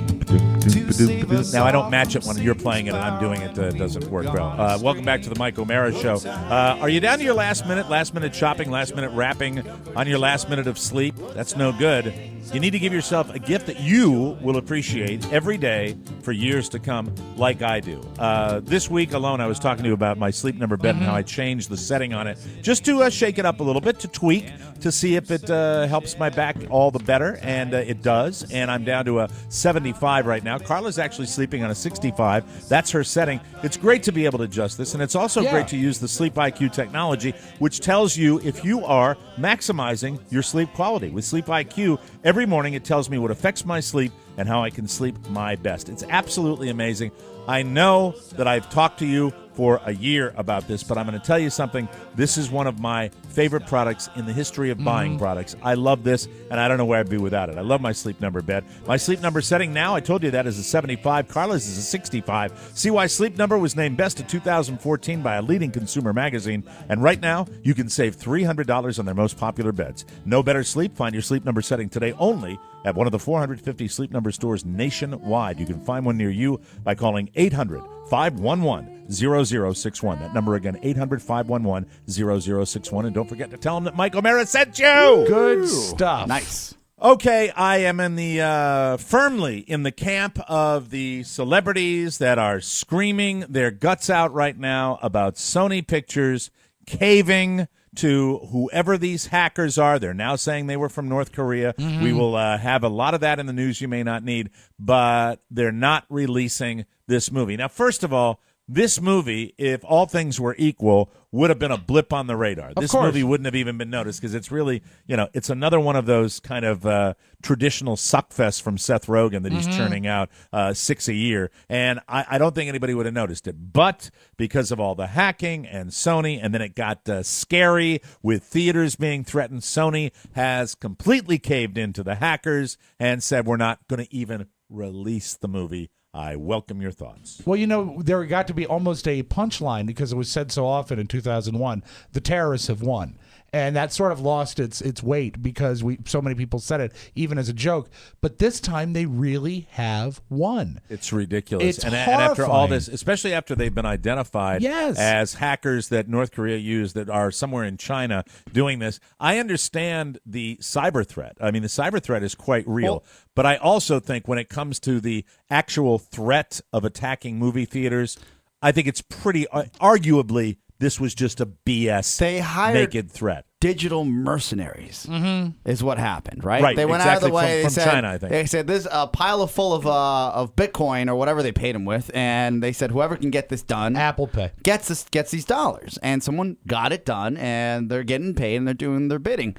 to save us Now, I don't all match it from when you're sin playing it and I'm doing it. Uh, it we doesn't were work well. gone Uh, welcome back to the Mike O'Mara Show. Uh, are you down to your last minute, last minute shopping, last minute wrapping on your last minute of sleep? That's no good. You need to give yourself a gift that you will appreciate every day for years to come, like I do. Uh, this week alone, I was talking to you about my Sleep Number bed and how I changed the setting on it just to uh, shake it up a little bit, to tweak, to see if it uh, helps my back all the better, and uh, it does. And I'm down to a seventy-five right now. Carla's actually sleeping on a sixty-five. That's her setting. It's great to be able to adjust this, and it's also Yeah. great to use the Sleep I Q technology, which tells you if you are maximizing your sleep quality. With Sleep I Q, every morning it tells me what affects my sleep and how I can sleep my best. It's absolutely amazing. I know that I've talked to you for a year about this, but I'm going to tell you something. This is one of my favorite products in the history of buying products. I love this, and I don't know where I'd be without it. I love my Sleep Number bed. My Sleep Number setting now, I told you that, is a seventy-five. Carla's is a sixty-five. See why Sleep Number was named Best of two thousand fourteen by a leading consumer magazine. And right now, you can save three hundred dollars on their most popular beds. No better sleep. Find your Sleep Number setting today only at one of the four hundred fifty Sleep Number stores nationwide. You can find one near you by calling eight hundred, five one one, zero zero six one. That number again, eight hundred, five one one, zero zero six one. And don't forget to tell them that Mike O'Mara sent you. Good stuff. Nice. Okay, I am in the uh, firmly in the camp of the celebrities that are screaming their guts out right now about Sony Pictures caving to whoever these hackers are. They're now saying they were from North Korea. Mm-hmm. We will uh, have a lot of that in the news you may not need, but they're not releasing this movie. Now, first of all, this movie, if all things were equal, would have been a blip on the radar. This course. movie wouldn't have even been noticed because it's really, you know, it's another one of those kind of uh, traditional suckfests from Seth Rogen that he's Mm-hmm. churning out uh, six a year. And I, I don't think anybody would have noticed it. But because of all the hacking and Sony, and then it got uh, scary with theaters being threatened, Sony has completely caved into the hackers and said, we're not going to even release the movie. I welcome your thoughts. Well, you know, there got to be almost a punchline because it was said so often in two thousand one, the terrorists have won. And that sort of lost its its weight because we so many people said it, even as a joke. But this time they really have won. It's ridiculous. It's and, and after all horrifying. this, especially after they've been identified Yes. as hackers that North Korea used that are somewhere in China doing this, I understand the cyber threat. I mean, the cyber threat is quite real. Well- but I also think when it comes to the actual threat of attacking movie theaters, I think it's pretty uh, arguably this was just a B S They hired naked threat. digital mercenaries is what happened, right? Right, They went exactly, out of the way. from- they from said, China, I think. They said this a pile of full of uh, of Bitcoin or whatever they paid him with, and they said whoever can get this done, Apple Pay. gets this gets these dollars. And someone got it done, and they're getting paid, and they're doing their bidding.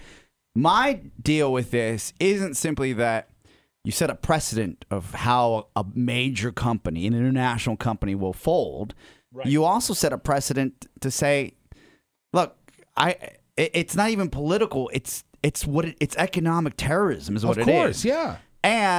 My deal with this isn't simply that you set a precedent of how a major company, an international company, will fold. Right. You also set a precedent to say, look, I it, it's not even political. It's it's what it, it's economic terrorism is what Of it course, is. yeah. And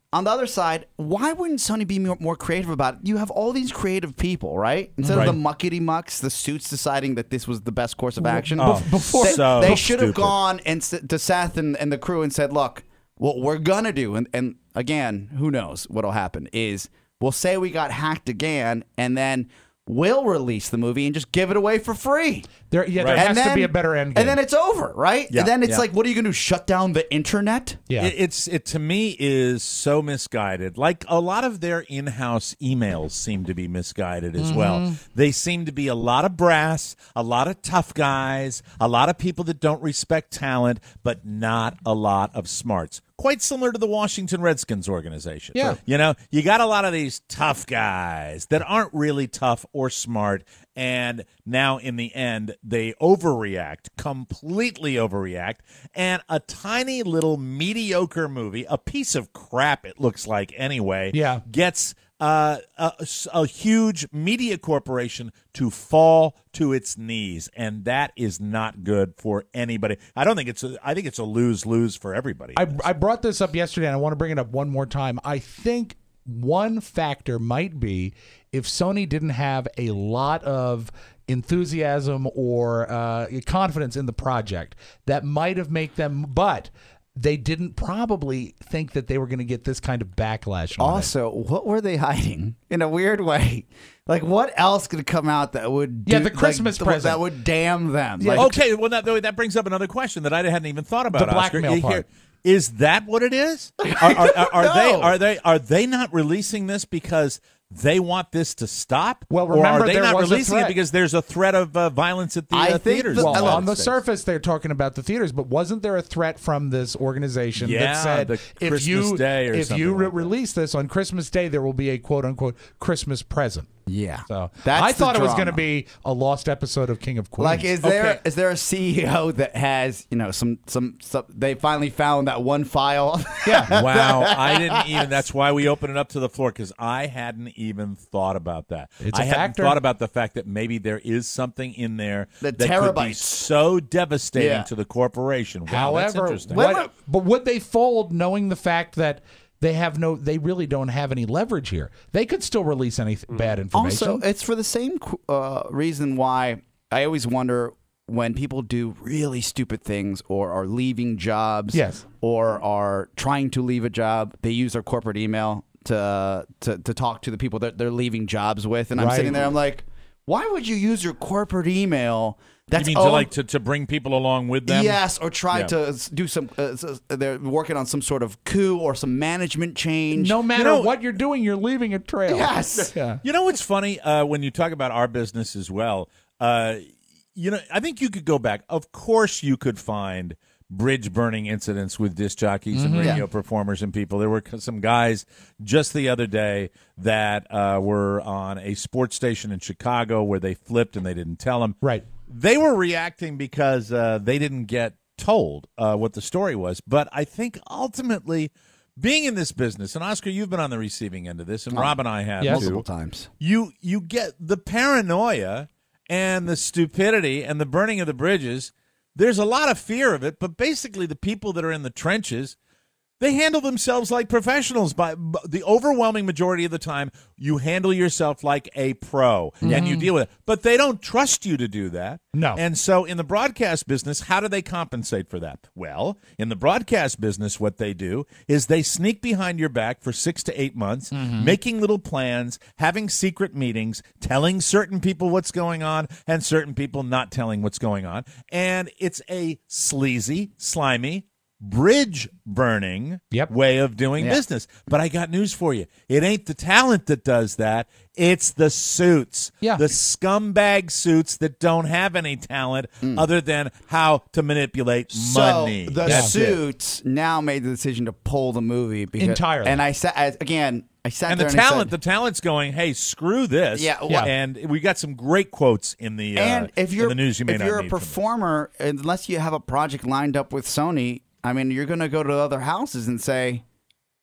on the other side, why wouldn't Sony be more, more creative about it? You have all these creative people, right? Instead Right. of the muckety mucks, the suits deciding that this was the best course of action. Oh, before- they, so they should have stupid. gone and s- to Seth and, and the crew and said, "Look, what we're gonna do," and, and again, who knows what'll happen? Is we'll say we got hacked again, and then we'll release the movie and just give it away for free. There, yeah, there Right. has And to be then- a better end game. And then it's over, right? Yeah, and then it's yeah. like, what are you gonna do? Shut down the internet? yeah. It, it's it to me is so misguided. Like a lot of their in-house emails seem to be misguided as well. They seem to be a lot of brass, a lot of tough guys, a lot of people that don't respect talent, but not a lot of smarts. Quite similar to the Washington Redskins organization. Yeah. You know, you got a lot of these tough guys that aren't really tough or smart, and now in the end, they overreact, completely overreact, and a tiny little mediocre movie, a piece of crap it looks like anyway, Yeah. gets uh, a, a huge media corporation to fall to its knees, and that is not good for anybody. I don't think it's a, I think it's a lose-lose for everybody. I, I brought this up yesterday, and I want to bring it up one more time. I think one factor might be if Sony didn't have a lot of enthusiasm or uh, confidence in the project, that might have made them, but they didn't probably think that they were going to get this kind of backlash on it. Also, what were they hiding in a weird way? Like, what else could come out that would Yeah, do- the Christmas like, present. that would damn them? Yeah, Like, Okay, well, that, that brings up another question that I hadn't even thought about. The Oscar. blackmail You hear- part. Is that what it is? Are, are, are, are they know. are they are they not releasing this because they want this to stop? Well, or remember, are they there not was a releasing it threat. because there's a threat of uh, violence at the I uh, think theaters? the- in Well, the Well, on the States? surface, they're talking about the theaters, but wasn't there a threat from this organization Yeah, that said the if Christmas you Day or if something you re- like that. release this on Christmas Day, there will be a quote unquote Christmas present? yeah. So That's I the thought it was drama. going to be a lost episode of King of Queens. Like, is there is Okay. there a C E O that has, you know, some, some some they finally found that one file? yeah. Wow, I didn't even. That's why we open it up to the floor, because I hadn't even thought about that. It's a I hadn't factor. thought about the fact that maybe there is something in there The that could be terabytes. so devastating Yeah. to the corporation. Wow, that's However, interesting. what- but would they fold knowing the fact that they have no, they really don't have any leverage here? They could still release any th- bad information. Also, it's for the same qu- uh, reason why I always wonder when people do really stupid things or are leaving jobs, Yes. or are trying to leave a job, they use their corporate email to to, to talk to the people that they're leaving jobs with. And I'm Right. sitting there, I'm like, why would you use your corporate email? You That's mean to owned- like to, to bring people along with them? Yes, or try Yeah. to s- do some. Uh, s- uh, they're working on some sort of coup or some management change. no matter know- what you're doing, you're leaving a trail. Yes. Yeah. You know what's funny uh, when you talk about our business as well? Uh, you know, I think you could go back. Of course, you could find bridge burning incidents with disc jockeys and radio Yeah. performers and people. There were some guys just the other day that uh, were on a sports station in Chicago where they flipped and they didn't tell them. Right. They were reacting because uh, they didn't get told uh, what the story was. But I think ultimately, being in this business, and Oscar, you've been on the receiving end of this, and Rob and I have Yes. too. multiple times. You you get the paranoia and the stupidity and the burning of the bridges. There's a lot of fear of it, but basically the people that are in the trenches, they handle themselves like professionals. By b- the overwhelming majority of the time, you handle yourself like a pro and you deal with it. But they don't trust you to do that. No. And so in the broadcast business, how do they compensate for that? Well, in the broadcast business, what they do is they sneak behind your back for six to eight months, making little plans, having secret meetings, telling certain people what's going on and certain people not telling what's going on. And it's a sleazy, slimy, bridge burning Yep. way of doing Yeah. business. But I got news for you. It ain't the talent that does that. It's the suits. Yeah. The scumbag suits that don't have any talent other than how to manipulate money. So the That's it. suits now made the decision to pull the movie because, Entirely. And I sat I- again. I sat And the there talent, and I the talent's going, hey, screw this. Yeah, well- And we got some great quotes in the, uh, and if you're in the news you may if not you're a need from this. performer, unless you have a project lined up with Sony, I mean, you're going to go to other houses and say,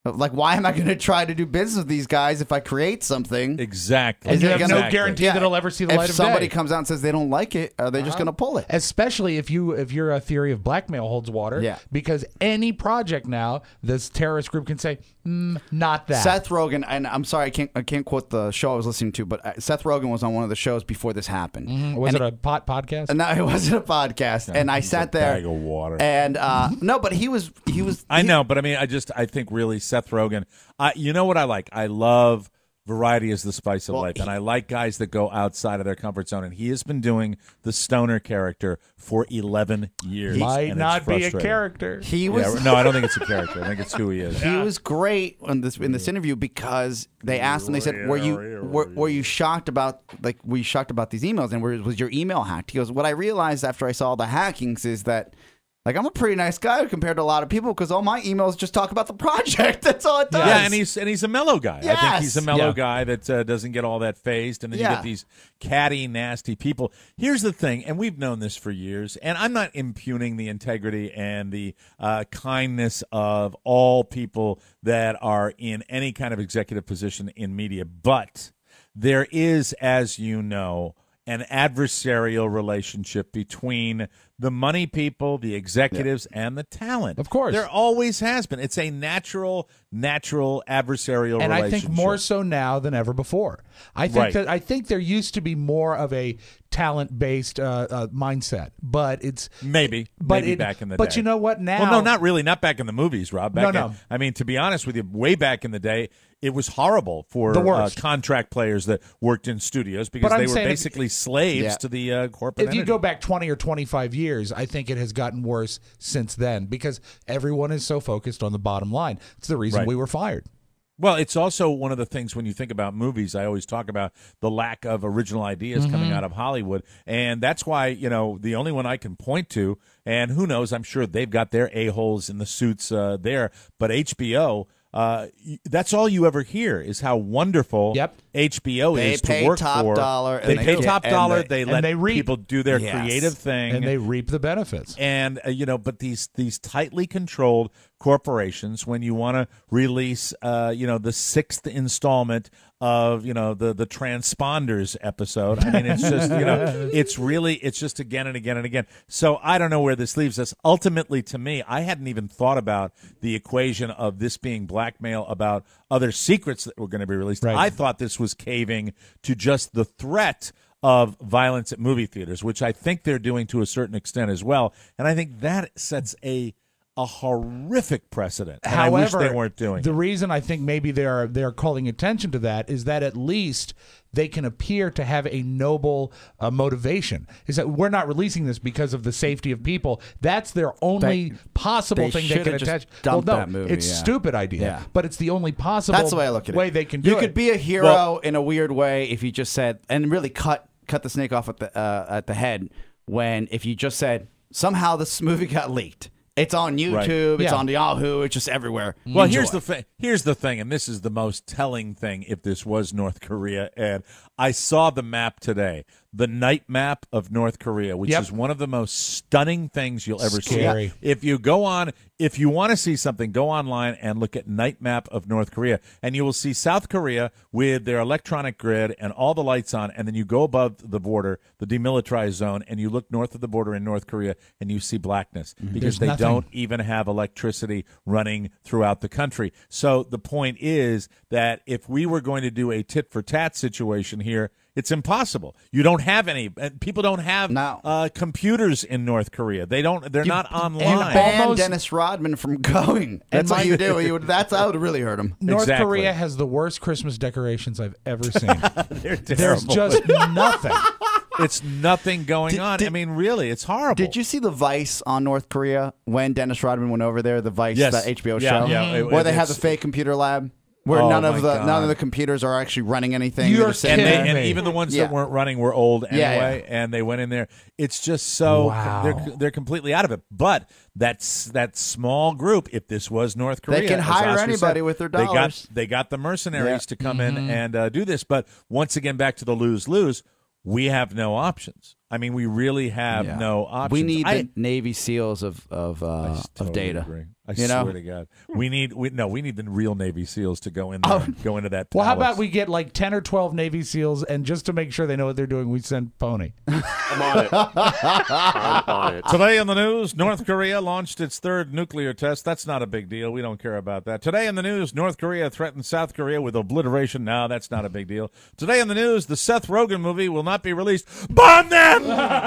Like, why am I going to try to do business with these guys if I create something? Exactly. And you have gonna, no guarantee that it'll ever see the if light of day. If somebody comes out and says they don't like it, are they just Uh-huh. going to pull it? Especially if you if your uh, theory of blackmail holds water. Yeah. Because any project now, this terrorist group can say, mm, not that. Seth Rogen, and I'm sorry, I can't I can't quote the show I was listening to, but uh, Seth Rogen was on one of the shows before this happened. Mhm. Was And it a pot podcast? No, it wasn't a podcast. Yeah, and I it's sat a there. bag of water. And uh, no, but he was he was. I he- know, but I mean, I just I think really Seth Rogen. I you know what I like? I love variety is the spice of Well, life, he- and I like guys that go outside of their comfort zone. And he has been doing the stoner character for eleven years. Might and it's not be a frustrating. character. He was Yeah, no, I don't think it's a character. I think it's who he is. He was great in this in this interview because they asked him. They said, "Were you were, were you shocked about like were you shocked about these emails and were, was your email hacked?" He goes, "What I realized after I saw the hackings is that." Like, I'm a pretty nice guy compared to a lot of people because all my emails just talk about the project. That's all it does. Yeah, and he's and he's a mellow guy. I think Yes. he's a mellow Yeah. guy that uh, doesn't get all that phased, and then you Yeah. get these catty, nasty people. Here's the thing, and we've known this for years, and I'm not impugning the integrity and the uh, kindness of all people that are in any kind of executive position in media, but there is, as you know, an adversarial relationship between the money people, the executives, and the talent. Of course. There always has been. It's a natural, natural adversarial And I relationship. think more so now than ever before. I think Right. that I think there used to be more of a talent-based uh, uh, mindset, but it's Maybe. But maybe it- back in the but day. you know what? Now, Well, no, not really. Not back in the movies, Rob. Back No, in- no. I mean, to be honest with you, way back in the day, it was horrible for The uh, worst. contract players that worked in studios because But I'm they were saying if- basically slaves Yeah. to the uh, corporate If you entity. go back twenty or twenty-five years, I think it has gotten worse since then because everyone is so focused on the bottom line. It's the reason Right. we were fired. Well, it's also one of the things when you think about movies, I always talk about the lack of original ideas Mm-hmm. coming out of Hollywood. And that's why, you know, the only one I can point to, and who knows, I'm sure they've got their a-holes in the suits uh, there, but H B O, uh, y- that's all you ever hear is how wonderful Yep. H B O They is pay to work top for. dollar, They and they pay get- top and dollar. they- They, and let they reap. people do their Yes. creative thing. And they reap the benefits. And uh, you know, but these these tightly controlled corporations, when you want to release, uh, you know, the sixth installment of you know the the transponders episode, I mean, it's just you know, it's really it's just again and again and again. So I don't know where this leaves us. Ultimately, to me, I hadn't even thought about the equation of this being blackmail about other secrets that were going to be released. Right. I thought this was caving to just the threat of violence at movie theaters, which I think they're doing to a certain extent as well. And I think that sets a a horrific precedent. And However, I wish they weren't doing the it. reason I think maybe they're they're calling attention to that is that at least they can appear to have a noble uh, motivation. Is that we're not releasing this because of the safety of people. That's their only They- possible they thing they should can have just attach. dumped well, no, that movie, it's a yeah. stupid idea, Yeah. but it's the only possible. That's the way I look at it. way they can do you it. could be a hero Well- in a weird way if you just said and really cut cut the snake off at the uh, at the head. When if you just said somehow this movie got leaked, it's on YouTube, it's Yeah. on Yahoo, it's just everywhere. Well, Enjoy. here's the thing. Here's the thing, and this is the most telling thing. If this was North Korea, and I saw the map today, the night map of North Korea, which Yep. is one of the most stunning things you'll ever Scary. see. If you go on, if you want to see something, go online and look at night map of North Korea, and you will see South Korea with their electronic grid and all the lights on, and then you go above the border, the demilitarized zone, and you look north of the border in North Korea, and you see blackness because There's they nothing. don't even have electricity running throughout the country. So the point is that if we were going to do a tit for tat situation here, it's impossible. You don't have any. and People don't have No. uh, computers in North Korea. They don't. They're not online. And ban Almost- Dennis Rodman from going. That's what my- you do. You would, that's how it would really hurt him. North Exactly. Korea has the worst Christmas decorations I've ever seen. They're There's terrible. just nothing. It's nothing going Did- on. did- I mean, really, it's horrible. Did you see the Vice on North Korea when Dennis Rodman went over there? The Vice, Yes. that H B O Yeah, show, yeah, it- where they have the it's- fake computer lab, where Oh, none of my the God. none of the computers are actually running anything. You're They're just sitting And, they, kidding there. and me. even the ones Yeah. that weren't running were old Yeah, anyway, and they went in there. It's just so Wow. they're they're completely out of it. But that's that small group. If this was North They Korea, can as hire Oscar anybody said, with their They got dollars. they got the mercenaries Yeah. to come in and uh, do this. But once again, back to the lose lose. We have no options. I mean, we really have Yeah. no options. We need I, the Navy SEALs of of uh, I just of totally data. agree. I You swear know? to God, we need we no, we need the real Navy SEAls to go in there, and go into that. Well, how palace. about we get like ten or twelve Navy SEAls, and just to make sure they know what they're doing, we send Pony. I'm on it. I'm on it. Today in the news, North Korea launched its third nuclear test. That's not a big deal. We don't care about that. Today in the news, North Korea threatens South Korea with obliteration. No, that's not a big deal. Today in the news, the Seth Rogen movie will not be released. Bomb them!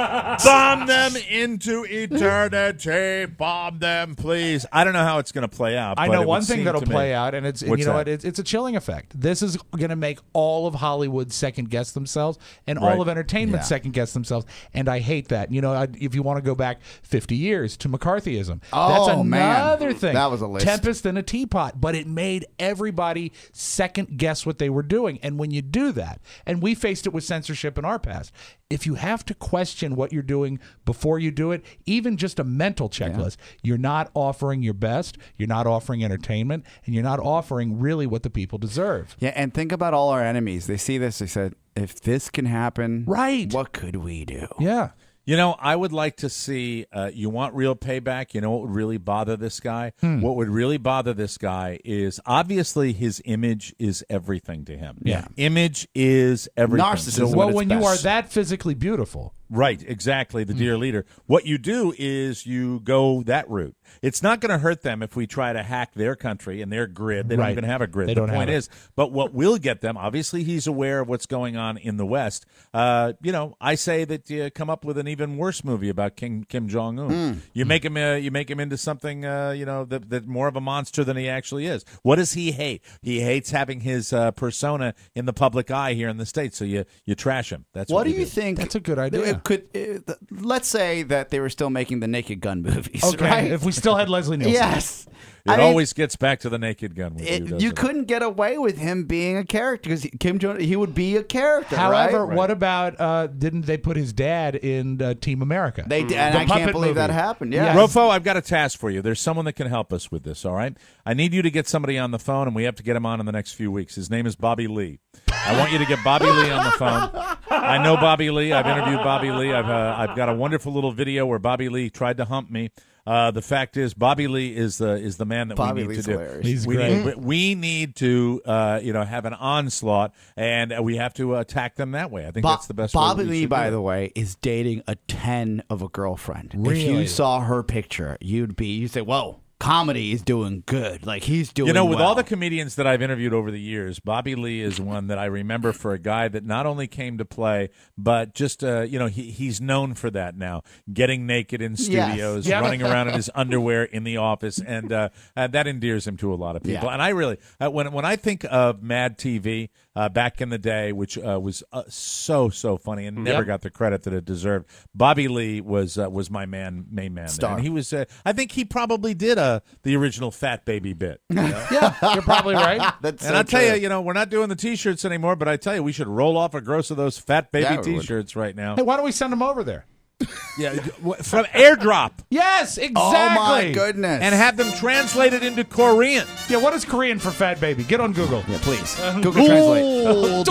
Bomb them into eternity. Bomb them, please. I don't know how it's going to play out. I but know it one would thing seem that'll to me- play out, and it's and What's you know that? what? It's, it's a chilling effect. This is going to make all of Hollywood second guess themselves, and all Right. of entertainment Yeah. second guess themselves. And I hate that. You know, I, if you want to go back fifty years to McCarthyism, Oh, that's man. another thing. That was a list. Tempest in a teapot, but it made everybody second guess what they were doing. And when you do that, and we faced it with censorship in our past, if you have to question what you're doing before you do it, even just a mental checklist, you're not offering your best, you're not offering entertainment, and you're not offering really what the people deserve. Yeah, and think about all our enemies. They see this. They said, if this can happen, Right. what could we do? Yeah. You know, I would like to see, uh, you want real payback? You know what would really bother this guy? Hmm. What would really bother this guy is obviously his image is everything to him. Yeah. Image is everything. Narcissism. So Well, it's when you are best. that physically beautiful, Right, exactly, Hmm. the dear leader. What you do is you go that route. It's not going to hurt them if we try to hack their country and their grid. They don't Right. even have a grid. They the don't have point it. is, but what will get them, obviously he's aware of what's going on in the West. Uh, you know, I say that you come up with an even worse movie about King Kim Jong-un. You make him uh, you make him into something, uh, you know, that, that more of a monster than he actually is. What does he hate? He hates having his uh, persona in the public eye here in the States, so you, you trash him. That's what, What do you you think? that's a good idea. It could uh, let's say that they were still making the Naked Gun movies. Okay, right? if we still had Leslie Nielsen. Yes. It I mean, always gets back to the Naked Gun with you, it, doesn't you it? couldn't get away with him being a character because Kim Jong he would be a character. However, right? what about uh, didn't they put his dad in uh, Team America? They did, and The I can't puppet believe that movie. happened. Yeah. Rofo, I've got a task for you. There's someone that can help us with this, all right? I need you to get somebody on the phone, and we have to get him on in the next few weeks. His name is Bobby Lee. I want you to get Bobby Lee on the phone. I know Bobby Lee. I've interviewed Bobby Lee. I've uh, I've got a wonderful little video where Bobby Lee tried to hump me. Uh, the fact is, Bobby Lee is the is the man that Bobby we need Lee's to do. hilarious. He's we great. Need, we need to uh, you know have an onslaught, and we have to attack them that way. I think Bo- that's the best. Bobby way we Lee, should by do it. the way, is dating a ten of a girlfriend. If Really? you saw her picture, you'd be you'd say, "Whoa, comedy is doing good. Like he's doing." You know, with well. all the comedians that I've interviewed over the years, Bobby Lee is one that I remember for a guy that not only came to play, but just, uh, you know, he, he's known for that now, getting naked in studios, Yep. running around in his underwear in the office, and uh, uh, that endears him to a lot of people. Yeah. And I really, uh, when, when I think of Mad T V uh, back in the day, which uh, was uh, so, so funny and never Yep. got the credit that it deserved, Bobby Lee was uh, was my man, main man. there. Star. And he was, uh, I think he probably did uh, the original Fat Baby bit. Yeah, you're probably right. That's And so I'll tell true. you, you know, we're not doing the T-shirts anymore, but I tell you, we should roll off a gross of those Fat Baby Yeah, we would. T-shirts right now. Hey, why don't we send him over there? Yeah, from AirDrop, Yes, exactly. Oh my goodness! and have them translated into Korean. Yeah, what is Korean for fat baby? Get on Google. yeah, please Google Translate.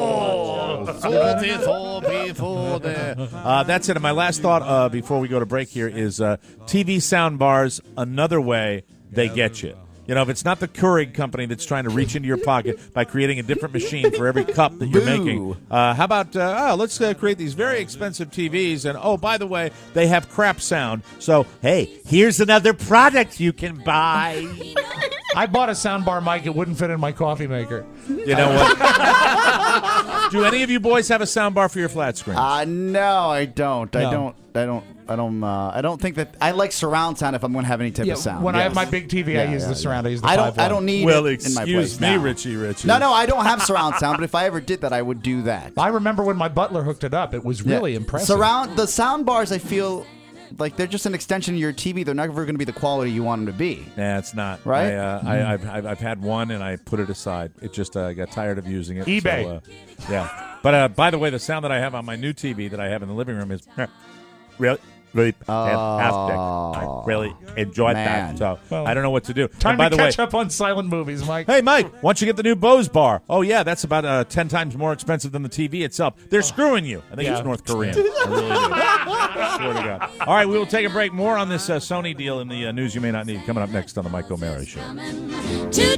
Uh, that's it. And my last thought uh, before we go to break here is uh, T V sound bars, another way they get you. You know, if it's not the Keurig company that's trying to reach into your pocket by creating a different machine for every cup that you're Boo. making, uh, how about, uh, oh, let's uh, create these very expensive T Vs, and, oh, by the way, they have crap sound. So, hey, here's another product you can buy. I bought a soundbar mic. It wouldn't fit in my coffee maker. You know what? Do any of you boys have a sound bar for your flat screen? Uh, no, I don't. I No. don't. I don't. I don't. Uh, I don't think that I like surround sound if I'm going to have any type Yeah, of sound. when I have Yes. my big T V, I Yeah, use yeah, the yeah. surround. I use the I don't. five I one. don't need well, it in my excuse place me, now. Richie Richie. No, no, I don't have surround sound. But if I ever did that, I would do that. I remember when my butler hooked it up. It was really Yeah. impressive. Surround the sound bars. I feel like they're just an extension of your T V. They're never going to be the quality you want them to be. Nah, it's not. Right? I, uh, I, I've, I've, I've had one, and I put it aside. It just uh, got tired of using it. eBay. So, uh, yeah. But uh, by the way, the sound that I have on my new T V that I have in the living room is really, really fantastic. I really enjoyed man. that. So Well, I don't know what to do. Time and by to the catch way, up on silent movies, Mike. hey, Mike, why don't you get the new Bose bar? Oh, yeah, that's about uh, ten times more expensive than the T V itself. They're screwing you. I think Yeah. it's North Korean. I really do. Swear to God. All right, we will take a break. More on this uh, Sony deal in the uh, news you may not need coming up next on the Mike O'Mara Show. To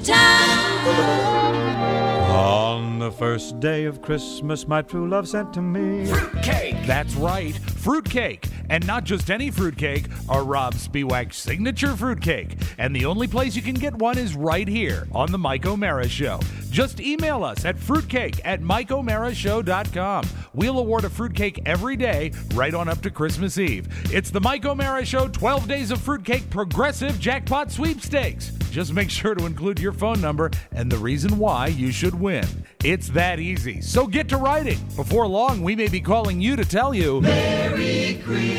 town. On the first day of Christmas, my true love sent to me. Fruitcake. That's right, fruitcake. And not just any fruitcake, a Rob Spiewak signature fruitcake. And the only place you can get one is right here on the Mike O'Mara Show. Just email us at fruitcake at mike o'mara show dot com. We'll award a fruitcake every day right on up to Christmas Eve. It's the Mike O'Mara Show twelve Days of Fruitcake Progressive Jackpot Sweepstakes. Just make sure to include your phone number and the reason why you should win. It's that easy. So get to writing. Before long, we may be calling you to tell you Merry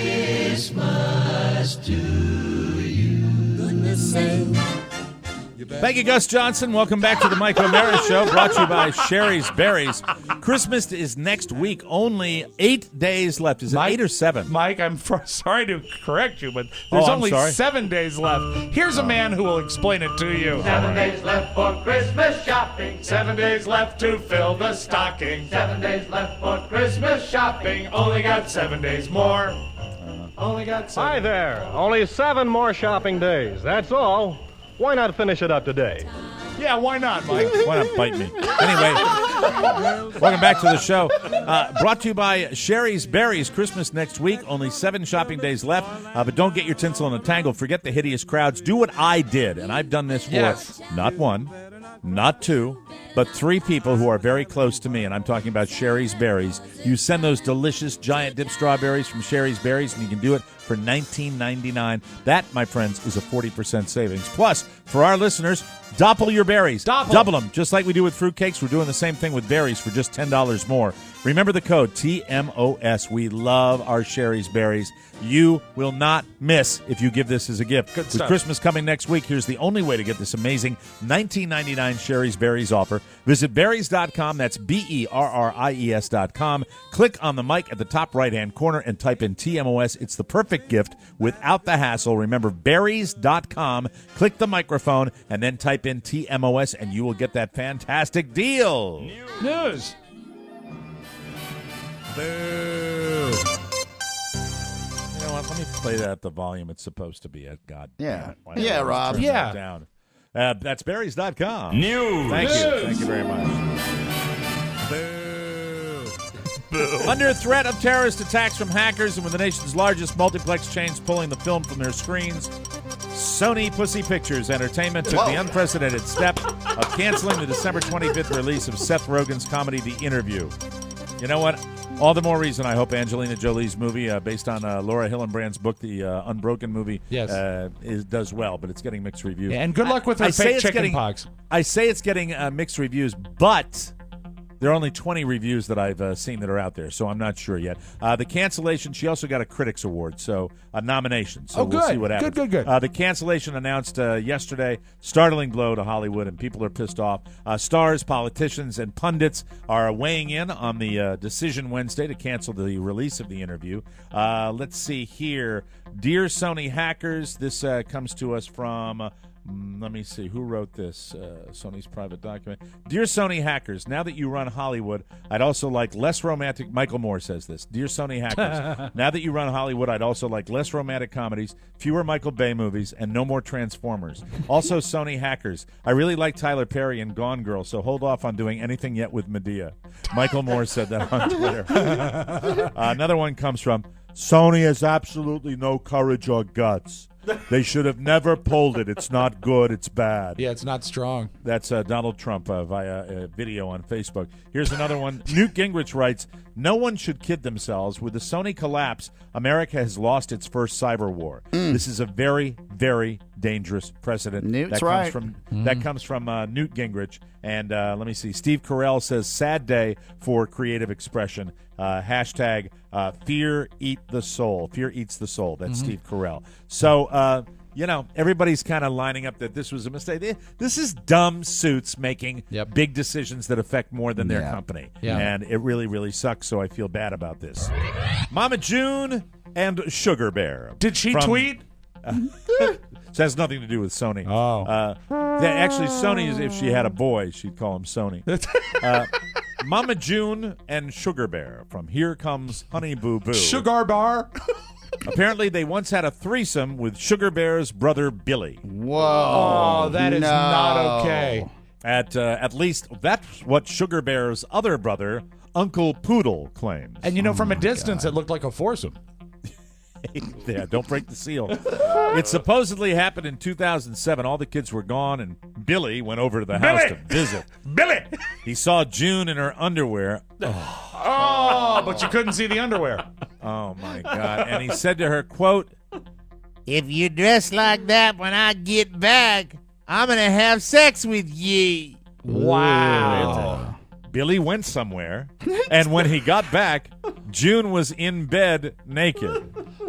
Christmas to you. Goodness sake. Thank you, Gus Johnson. Welcome back to the Mike O'Mara Show, brought to you by Sherry's Berries. Christmas is next week. Only eight days left. Is it Mike, eight or seven? Mike, I'm fr- sorry to correct you, but there's Oh, I'm only sorry. seven days left. Here's a man who will explain it to you. Seven days left for Christmas shopping. Seven days left to fill the stocking. Seven days left for Christmas shopping. Only got seven days more. Only got seven. Hi there. Only seven more shopping days. That's all. Why not finish it up today? Yeah, why not, Mike? Why not bite me? Anyway, welcome back to the show. Uh, brought to you by Sherry's Berries. Christmas next week. Only seven shopping days left. Uh, but don't get your tinsel in a tangle. Forget the hideous crowds. Do what I did. And I've done this for Yes. not one, not two, but three people who are very close to me. And I'm talking about Sherry's Berries. You send those delicious giant dip strawberries from Sherry's Berries, and you can do it for nineteen ninety-nine. That, my friends, is a forty percent savings. Plus, for our listeners, double your berries. Double. Double them. Just like we do with fruitcakes, we're doing the same thing with berries for just ten dollars more. Remember the code T M O S. We love our Sherry's Berries. You will not miss if you give this as a gift. Good With stuff. Christmas coming next week, here's the only way to get this amazing nineteen ninety-nine Sherry's Berries offer. Visit berries dot com. That's B E R R I E S dot com. Click on the mic at the top right-hand corner and type in T M O S. It's the perfect gift without the hassle. Remember, berries dot com. Click the microphone and then type in T M O S, and you will get that fantastic deal. News. Boo. You know what? Let me play that at the volume it's supposed to be at. God damn Yeah. it. Why Yeah, did I Rob. turn Yeah. that down? Uh, that's berries dot com. News. Thank you. News. Thank you very much. Boo. Under threat of terrorist attacks from hackers and with the nation's largest multiplex chains pulling the film from their screens, Sony Pussy Pictures Entertainment took Whoa. the unprecedented step of canceling the December twenty-fifth release of Seth Rogen's comedy The Interview. You know what? All the more reason I hope Angelina Jolie's movie, uh, based on uh, Laura Hillenbrand's book, the uh, Unbroken movie, Yes. uh, is, does well, but it's getting mixed reviews. Yeah, and good luck with her I say fake it's chicken getting- pox. I say it's getting uh, mixed reviews, but there are only twenty reviews that I've uh, seen that are out there, so I'm not sure yet. Uh, the cancellation, she also got a Critics Award, so a nomination. So Oh, we'll good. see what happens. Good, good, good. Uh, the cancellation announced uh, yesterday, startling blow to Hollywood, and people are pissed off. Uh, stars, politicians, and pundits are weighing in on the uh, decision Wednesday to cancel the release of The Interview. Uh, let's see here. Dear Sony hackers, this uh, comes to us from... Uh, Mm, Let me see. Who wrote this? Uh, Sony's private document. Dear Sony hackers, now that you run Hollywood, I'd also like less romantic... Michael Moore says this. Dear Sony hackers, now that you run Hollywood, I'd also like less romantic comedies, fewer Michael Bay movies, and no more Transformers. Also, Sony hackers, I really like Tyler Perry and Gone Girl, so hold off on doing anything yet with Medea. Michael Moore said that on Twitter. uh, another one comes from, Sony has absolutely no courage or guts. They should have never pulled it. It's not good. It's bad. Yeah, it's not strong. That's uh, Donald Trump uh, via a video on Facebook. Here's another one. Newt Gingrich writes, no one should kid themselves. With the Sony collapse, America has lost its first cyber war. This is a very, very dangerous precedent. Newt's that right. Comes from, That comes from uh, Newt Gingrich. And uh, let me see. Steve Carell says, sad day for creative expression. Uh, hashtag uh, fear eat the soul. Fear eats the soul. That's Mm-hmm. Steve Carell. So, uh, you know, everybody's kind of lining up that this was a mistake. They- This is dumb suits making Yep. big decisions that affect more than their Yeah. company. Yeah. And it really, really sucks, so I feel bad about this. Mama June and Sugar Bear. Did she From- tweet? This has nothing to do with Sony. Oh. Uh, they- actually, Sony, is if she had a boy, she'd call him Sony. Uh, Mama June and Sugar Bear from Here Comes Honey Boo Boo. Sugar Bar. Apparently, they once had a threesome with Sugar Bear's brother Billy. Whoa. Oh, that is no. not okay. At uh, at least that's what Sugar Bear's other brother, Uncle Poodle, claims. And you know, from a distance, it looked like a foursome. Yeah, don't break the seal. It supposedly happened in two thousand seven. All the kids were gone, and Billy went over to the Billy! house to visit. Billy! He saw June in her underwear. Oh, but you couldn't see the underwear. Oh, my God. And he said to her, quote, If you dress like that when I get back, I'm going to have sex with ye. Wow. Billy went somewhere, and when he got back, June was in bed naked.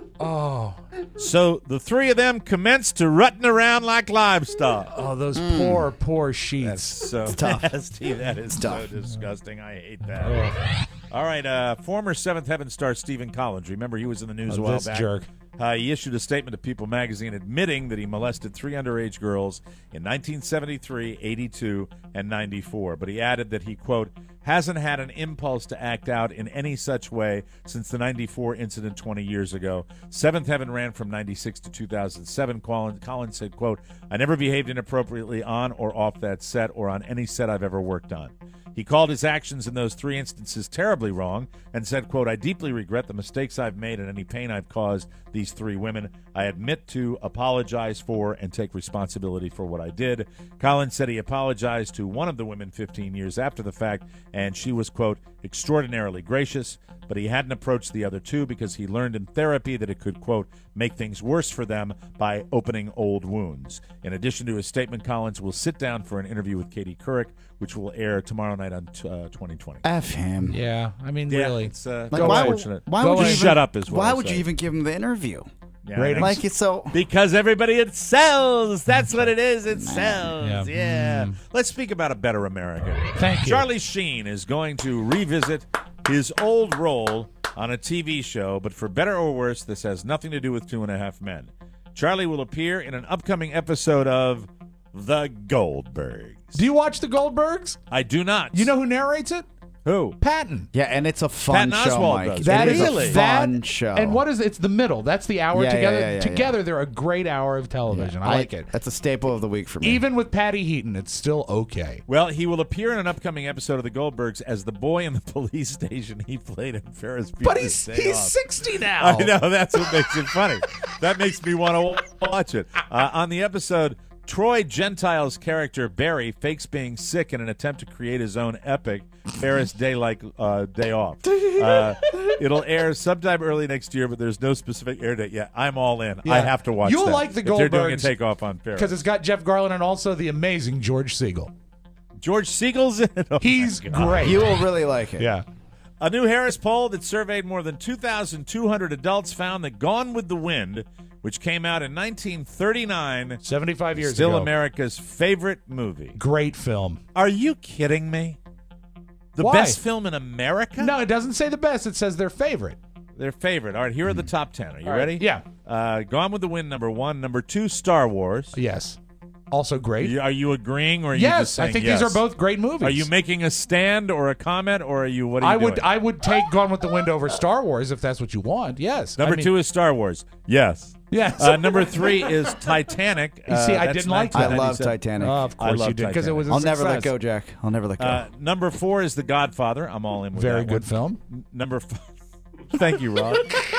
Oh. So the three of them commenced to rutting around like livestock. Oh, those poor, poor sheets. That's so It's tough. nasty. That is It's so tough. disgusting. I hate that. All right, uh, former Seventh Heaven star Stephen Collins. Remember, he was in the news Oh, a while this back. jerk. Uh, he issued a statement to People magazine admitting that he molested three underage girls in nineteen seventy-three, eighty-two, and ninety-four. But he added that he, quote, hasn't had an impulse to act out in any such way since the ninety-four incident twenty years ago. Seventh Heaven ran from ninety-six to two thousand seven. Collins, Collins said, quote, I never behaved inappropriately on or off that set or on any set I've ever worked on. He called his actions in those three instances terribly wrong and said, quote, I deeply regret the mistakes I've made and any pain I've caused these three women. I admit to apologize for and take responsibility for what I did. Collins said he apologized to one of the women fifteen years after the fact, and she was, quote, extraordinarily gracious, but he hadn't approached the other two because he learned in therapy that it could, quote, make things worse for them by opening old wounds. In addition to his statement, Collins will sit down for an interview with Katie Couric, which will air tomorrow night on uh, twenty twenty. F him. Yeah, I mean, Yeah, really. it's uh, Like, why, unfortunate. why Go would you away. even, Shut up is what Why I would say. you even give him the interview? Yeah, Ratings. Like it's so. Because everybody, it sells. That's what it is. It sells. Yeah. Yeah. Mm. Let's speak about a better America. Thank you. Charlie Sheen is going to revisit his old role on a T V show, but for better or worse, this has nothing to do with Two and a Half Men. Charlie will appear in an upcoming episode of The Goldbergs. Do you watch The Goldbergs? I do not. You know who narrates it? Who? Patton. Yeah, and it's a fun Patton show, Oswalt Mike. does. That It is Really? a that, fun show. And what is it's the middle? That's the hour Yeah, yeah, together. yeah, yeah, together, they're a great hour of television. I like it. That's a staple of the week for me. Even with Patty Heaton, it's still okay. Well, he will appear in an upcoming episode of The Goldbergs as the boy in the police station he played in Ferris Bueller's But he's Day he's Off. sixty now. I know, that's what makes it funny. That makes me want to watch it. Uh, on the episode, Troy Gentile's character Barry fakes being sick in an attempt to create his own epic Ferris Day like uh, Day Off. Uh, it'll air sometime early next year, but there's no specific air date yet. I'm all in. Yeah. I have to watch. You'll that like the if they're doing a Goldbergs takeoff on Ferris because it's got Jeff Garland and also the amazing George Siegel. George Siegel's in it. Oh He's my God. great. You will really like it. Yeah. A new Harris poll that surveyed more than two thousand two hundred adults found that Gone with the Wind, which came out in nineteen thirty-nine, seventy-five years still ago. America's favorite movie. Great film. Are you kidding me? The Why? best film in America? No, it doesn't say the best. It says their favorite. Their favorite. All right, here are the top ten. Are you All right, ready? yeah. Uh, Gone with the Wind, number one. Number two, Star Wars. Yes. Also great. Are you, are you agreeing, or are you Yes, just saying I think yes? these are both great movies. Are you making a stand or a comment, or are you? What are you I would doing? I would take Gone with the Wind over Star Wars if that's what you want. Yes. Number I mean, two is Star Wars. Yes. Yes. Uh, number three is Titanic. You see, Uh, I that's didn't like I that. love Titanic. Oh, of I course love you did because it Titanic. was. A I'll never let success. go, Jack. I'll never let go. Uh, number four is The Godfather. I'm all in with Very that good one. film. N- Number five. Thank you, Rob.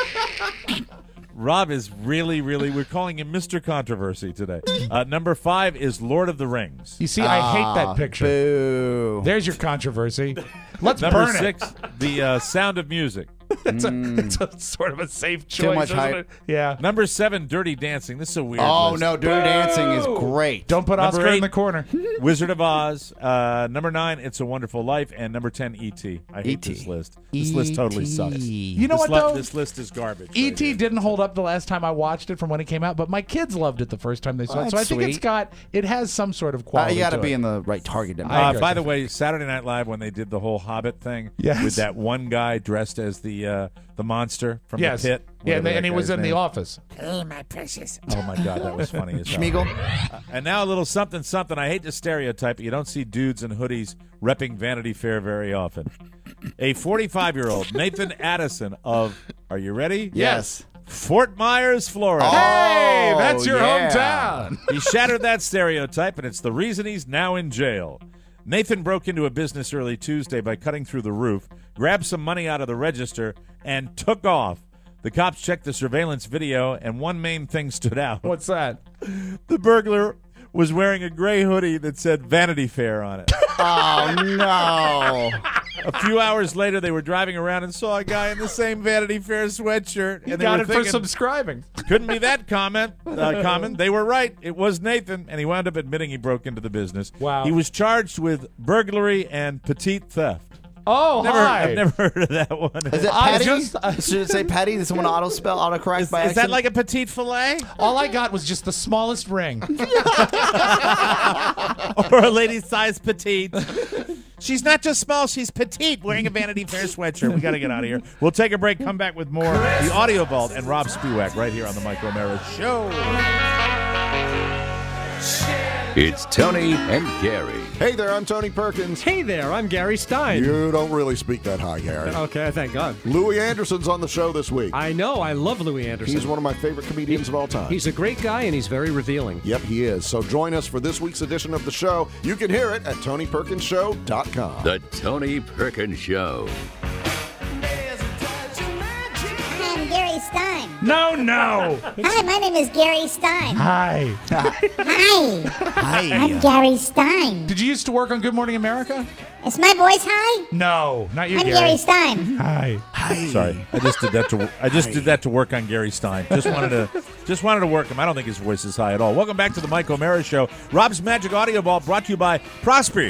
Rob is really, really. We're calling him Mister Controversy today. Uh, number five is Lord of the Rings. You see, I hate Ah, that picture. Boo. There's your controversy. Let's Number burn six, it. The uh, Sound of Music. It's, a, it's a sort of a safe choice. Too much isn't hype. it? Yeah. Number seven, Dirty Dancing. This is a weird Oh list. no, Dirty Dancing is great. Don't put Number Oscar eight. in the corner. Wizard of Oz. Uh, number nine, It's a Wonderful Life. And number ten, E T. I hate E T. this list. This list totally sucks. You know this what, li- though? This list is garbage. E right T here. didn't hold up the last time I watched it from when it came out, but my kids loved it the first time they saw Oh, it. So I that's think it's sweet. got it has some sort of Uh, quality. you got to to be it. in the right target demo. I Uh, agree. by the way, Saturday Night Live, when they did the whole Hobbit thing Yes. with that one guy dressed as the the uh, the monster from Yes. the pit. Yeah, and, whatever and that he was guy's in The name. Office. Oh, my precious. Oh, my God, that was funny as hell. Schmiegel. Uh, and now a little something, something. I hate to stereotype, but you don't see dudes in hoodies repping Vanity Fair very often. A forty-five-year-old, Nathan Addison of, are you ready? Yes. Fort Myers, Florida. Hey, that's your yeah. hometown. He shattered that stereotype, and it's the reason he's now in jail. Nathan broke into a business early Tuesday by cutting through the roof, grabbed some money out of the register, and took off. The cops checked the surveillance video, and one main thing stood out. What's that? The burglar was wearing a gray hoodie that said Vanity Fair on it. Oh, no. A few hours later, they were driving around and saw a guy in the same Vanity Fair sweatshirt. You and they got were it for thinking, subscribing. couldn't be that comment, uh, common. They were right. It was Nathan, and he wound up admitting he broke into the business. Wow. He was charged with burglary and petite theft. Oh, Never, hi. I've never heard of that one. Is it I Patty? just- I- Should it say Patty? Did someone auto spell, auto correct Is, by is that accident? like a petite fillet? All I got was just the smallest ring. Or a lady-sized petite? She's not just small, she's petite, wearing a Vanity Fair sweatshirt. We got to get out of here. We'll take a break, come back with more The Audio Vault and Rob Spiewak right here on the Mike O'Mara Show. It's Tony and Gary. Hey there, I'm Tony Perkins. Hey there, I'm Gary Stein. You don't really speak that high, Gary. Okay, thank God. Louis Anderson's on the show this week. I know, I love Louis Anderson. He's one of my favorite comedians of all time. He's a great guy and he's very revealing. Yep, he is. So join us for this week's edition of the show. You can hear it at tony perkins show dot com. The Tony Perkins Show. I'm Gary Stein. No, no. Hi, my name is Gary Stein. Hi. Hi. Hi. I'm Gary Stein. Did you used to work on Good Morning America? Is my voice high? No, not you, I'm Gary. Gary Stein. Hi. Hi. Sorry, I just did that to I just did that to work on Gary Stein. Just wanted to just wanted to work him. I don't think his voice is high at all. Welcome back to the Mike O'Mara Show. Rob's Magic Audio Vault brought to you by Prosper.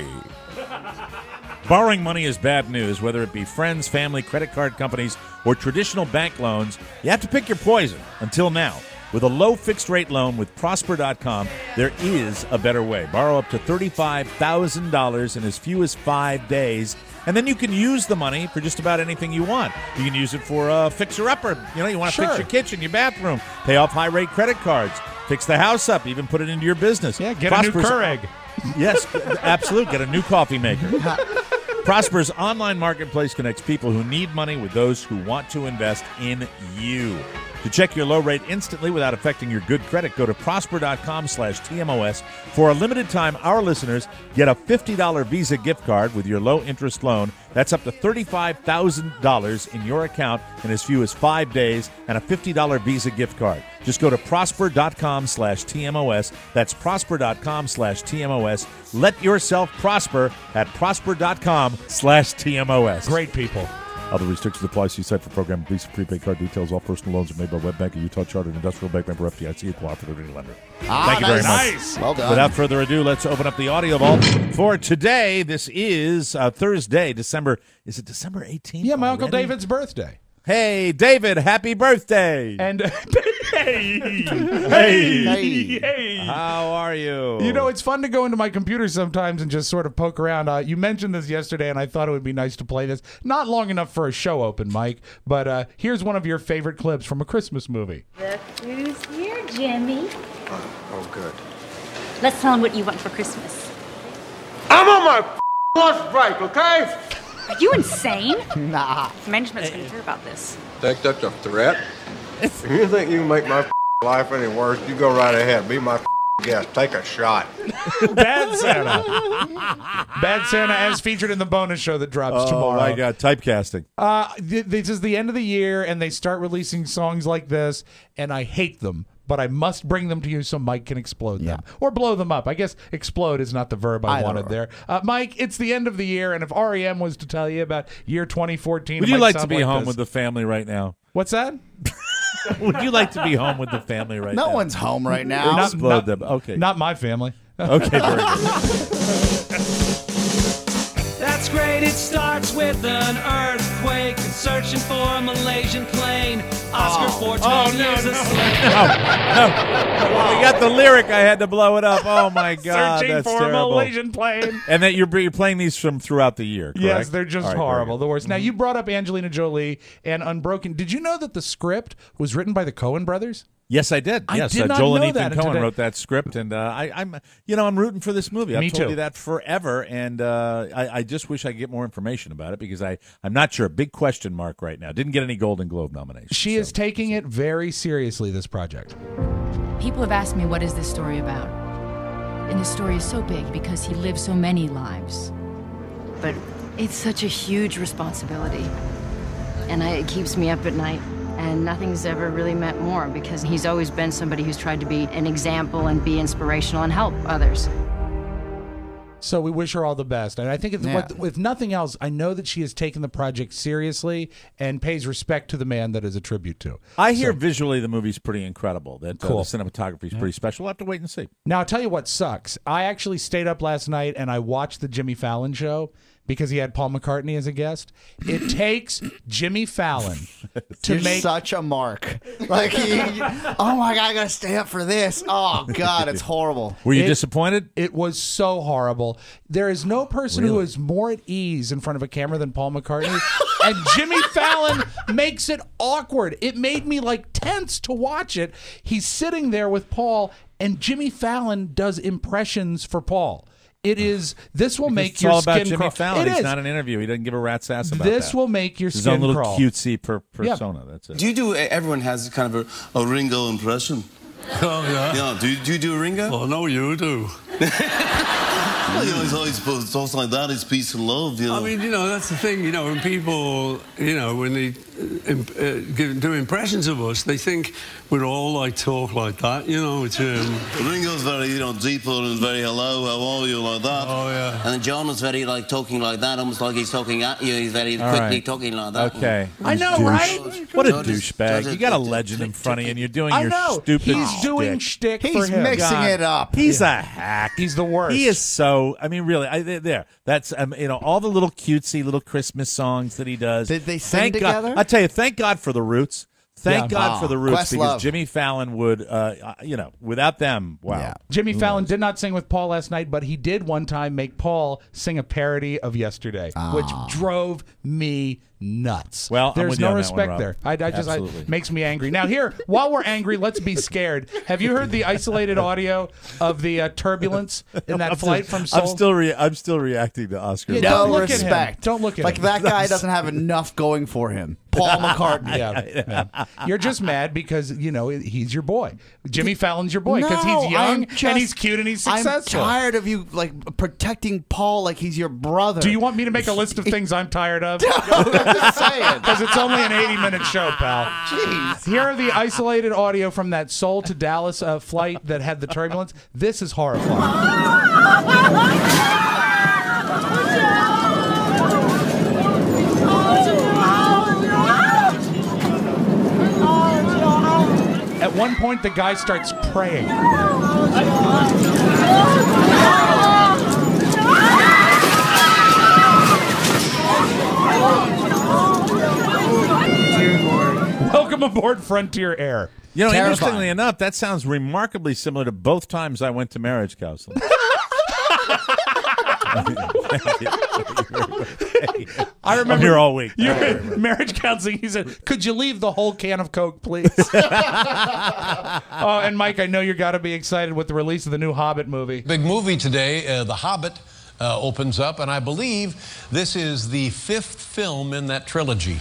Borrowing money is bad news, whether it be friends, family, credit card companies, or traditional bank loans. You have to pick your poison. Until now, with a low fixed rate loan with Prosper dot com, there is a better way. Borrow up to thirty-five thousand dollars in as few as five days, and then you can use the money for just about anything you want. You can use it for a fixer-upper. You know, you want to Sure. fix your kitchen, your bathroom, pay off high-rate credit cards, fix the house up, even put it into your business. Yeah, get Prosper's- a new Keurig. Yes, absolutely. Get a new coffee maker. Prosper's online marketplace connects people who need money with those who want to invest in you. To check your low rate instantly without affecting your good credit, go to prosper dot com slash T M O S. For a limited time, our listeners get a fifty dollars Visa gift card with your low-interest loan. That's up to thirty-five thousand dollars in your account in as few as five days and a fifty dollars Visa gift card. Just go to prosper dot com slash T M O S. That's prosper dot com slash T M O S. Let yourself prosper at prosper dot com slash T M O S. Great people. Other restrictions apply. See site for program Visa prepaid card details. All personal loans are made by Web Bank, a Utah Chartered Industrial Bank member, F D I C, a cooperative lender. Ah, Thank you very nice. much. Nice. Well done. Without further ado, let's open up the audio vault for today. This is uh, Thursday, December. Is it December eighteenth? Yeah, my Uncle already? David's birthday. Hey, David, happy birthday. And hey, Hey. hey, hey. How are you? You know, it's fun to go into my computer sometimes and just sort of poke around. Uh, you mentioned this yesterday, and I thought it would be nice to play this. Not long enough for a show open, Mike, but uh, here's one of your favorite clips from a Christmas movie. Look who's here, Jimmy. Oh, good. Let's tell him what you want for Christmas. I'm on my lunch break, okay? Are you insane? Nah. Management's going to hear about this. Think that's a threat? If you think you can make my life any worse, you go right ahead. Be my guest. Take a shot. Bad Santa. Bad Santa, as featured in the bonus show that drops Oh, tomorrow. my God. Typecasting. Uh, th- this is the end of the year, and they start releasing songs like this, and I hate them. But I must bring them to you so Mike can explode them. Or blow them up. I guess explode is not the verb I Either wanted or. there. Uh, Mike, it's the end of the year, and if R E M was to tell you about year twenty fourteen, Would it you might like to sound be home this. with the family right now? What's that? Would you like to be home with the family right No now? one's home right now. Not, Explode not- them. Okay. Not my family. Okay, very good. That's great, it starts with an earthquake and searching for a Malaysian plane. Oscar Oh. for Oh, twelve no, years no. a slave. When we got the lyric, I had to blow it up. Oh my God, Searching that's for terrible. a Malaysian plane. And that you're you're playing these from throughout the year. Correct? Yes, they're just All right, very horrible. good. The worst. Now, you brought up Angelina Jolie and Unbroken. Did you know that the script was written by the Coen brothers? Yes, I did. I yes, did uh, not Joel know and that Ethan Coen until wrote that script, and uh, I, I'm, you know, I'm rooting for this movie. I've Me told too. you that forever, and uh, I, I just wish I could get more information about it because I, I'm not sure. Big question mark right now. Didn't get any Golden Globe nominations. She is taking it very seriously, this project. People have asked me, what is this story about? And this story is so big because he lived so many lives. But it's such a huge responsibility. And I, it keeps me up at night. And nothing's ever really meant more because he's always been somebody who's tried to be an example and be inspirational and help others. So we wish her all the best. And I think, if, Yeah. what, if nothing else, I know that she has taken the project seriously and pays respect to the man that is a tribute to. I hear So- visually the movie's pretty incredible. That uh, Cool. the cinematography is pretty special. We'll have to wait and see. Now, I'll tell you what sucks. I actually stayed up last night and I watched the Jimmy Fallon show because he had Paul McCartney as a guest. It takes Jimmy Fallon to You're make such a mark. Like, he, oh my God, I gotta stay up for this. Oh God, it's horrible. Were you It- disappointed? It was so horrible. There is no person who is more at ease in front of a camera than Paul McCartney. And Jimmy Fallon makes it awkward. It made me like tense to watch it. He's sitting there with Paul, and Jimmy Fallon does impressions for Paul. It is. This will make it's your all about skin Jimmy crawl. Fallon. It He's is. not an interview. He doesn't give a rat's ass about This that. will make your His skin own little crawl. cutesy per- Yeah. persona. That's it. Do you do? Everyone has kind of a, a Ringo impression. Oh, yeah? Yeah. Do, do you do a Ringo? Well, no, you do. Well, you know, he's always supposed talks like that. It's peace and love. You know. I mean, you know, that's the thing. You know, when people, you know, when they uh, imp- uh, give, do impressions of us, they think we're all like talk like that. You know, it's um, Ringo's very, you know, deeper and very hello, how are you, like that. Oh yeah. And John was very like talking like that, almost like he's talking at you. He's very All quickly right. talking like that. Okay. I know, Douche. right? What a Judge is- douchebag. judge You got a is- legend in front of you, and you're doing I your know. stupid He's doing shtick for He's him. mixing God. it up. He's Yeah. a hack. He's the worst. He is so. I mean, really. I, there- there. That's um, you know all the little cutesy little Christmas songs that he does. Did they sing thank together? God, I tell you, thank God for the Roots. Thank Yeah. God Oh, for the Roots because Questlove. Jimmy Fallon would, uh, uh, you know, without them, wow. Yeah. Jimmy Fallon did not sing with Paul last night, but he did one time make Paul sing a parody of Yesterday, which drove me nuts. Well, I'm there's with you no on that respect one, Rob. there. I, I just I, Absolutely. makes me angry. Now here, while we're angry, let's be scared. Have you heard the isolated audio of the uh, turbulence in that I'm flight still, from Seoul? I'm still, re- I'm still reacting to Oscar. Yeah, No don't look at him. respect. Don't look at like him. that guy doesn't have enough going for him. Paul McCartney. Yeah, yeah. You're just mad because you know he's your boy. Jimmy Fallon's your boy because No, he's young I'm and just- he's cute and he's successful. I'm tired of you like protecting Paul like he's your brother. Do you want me to make a list of things I'm tired of? I'm just saying. Because it's only an eighty-minute show, pal. Jeez. Here are the isolated audio from that Seoul to Dallas uh, flight that had the turbulence. This is horrifying. At one point, the guy starts praying. Welcome aboard Frontier Air. You know, Terrifying. interestingly enough, that sounds remarkably similar to both times I went to marriage counseling. I remember I'm here all week. You're marriage counseling. He said, "Could you leave the whole can of Coke, please?" Oh, and Mike, I know you got to be excited with the release of the new Hobbit movie. Big movie today, uh, The Hobbit uh, opens up, and I believe this is the fifth film in that trilogy.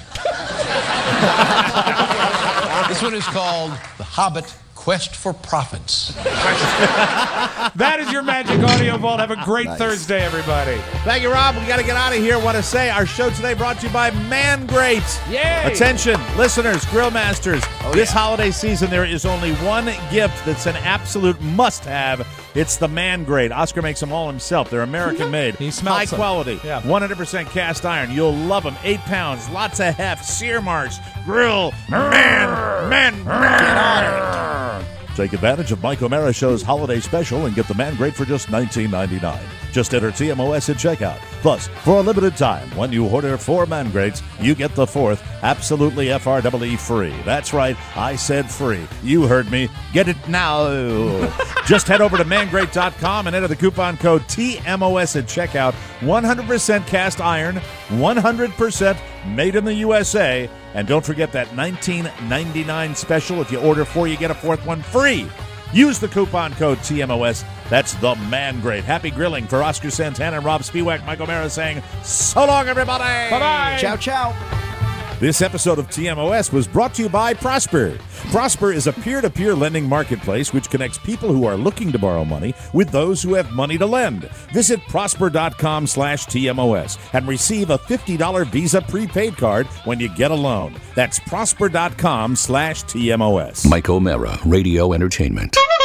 This one is called The Hobbit Quest for Profits. That is your Magic Audio Vault. Have a great Nice. Thursday, everybody. Thank you, Rob. We got to get out of here. Want to say our show today brought to you by Man Great. Yay! Attention, listeners, grill masters. Oh, this yeah. holiday season, there is only one gift that's an absolute must-have. It's the Man Great. Oscar makes them all himself. They're American-made, He smells high them. quality, Yeah. one hundred percent cast iron. You'll love them. Eight pounds, lots of heft, sear marks, grill, man, man, man. Take advantage of Mike O'Mara Show's holiday special and get the Man Great for just nineteen ninety-nine. Just enter T M O S at checkout. Plus, for a limited time, when you order four Man Greats, you get the fourth absolutely F R E E free. That's right, I said free. You heard me. Get it now. Just head over to man great dot com and enter the coupon code T M O S at checkout. one hundred percent cast iron, one hundred percent made in the U S A. And don't forget that nineteen ninety-nine special. If you order four, you get a fourth one free. Use the coupon code T M O S. That's the Man Great. Happy grilling for Oscar Santana and Rob Spiewak. Mike O'Mara saying, so long, everybody. Bye-bye. Ciao, ciao. This episode of T M O S was brought to you by Prosper. Prosper is a peer-to-peer lending marketplace which connects people who are looking to borrow money with those who have money to lend. Visit prosper.com slash TMOS and receive a fifty dollars Visa prepaid card when you get a loan. That's prosper.com slash TMOS. Mike O'Mara, Radio Entertainment.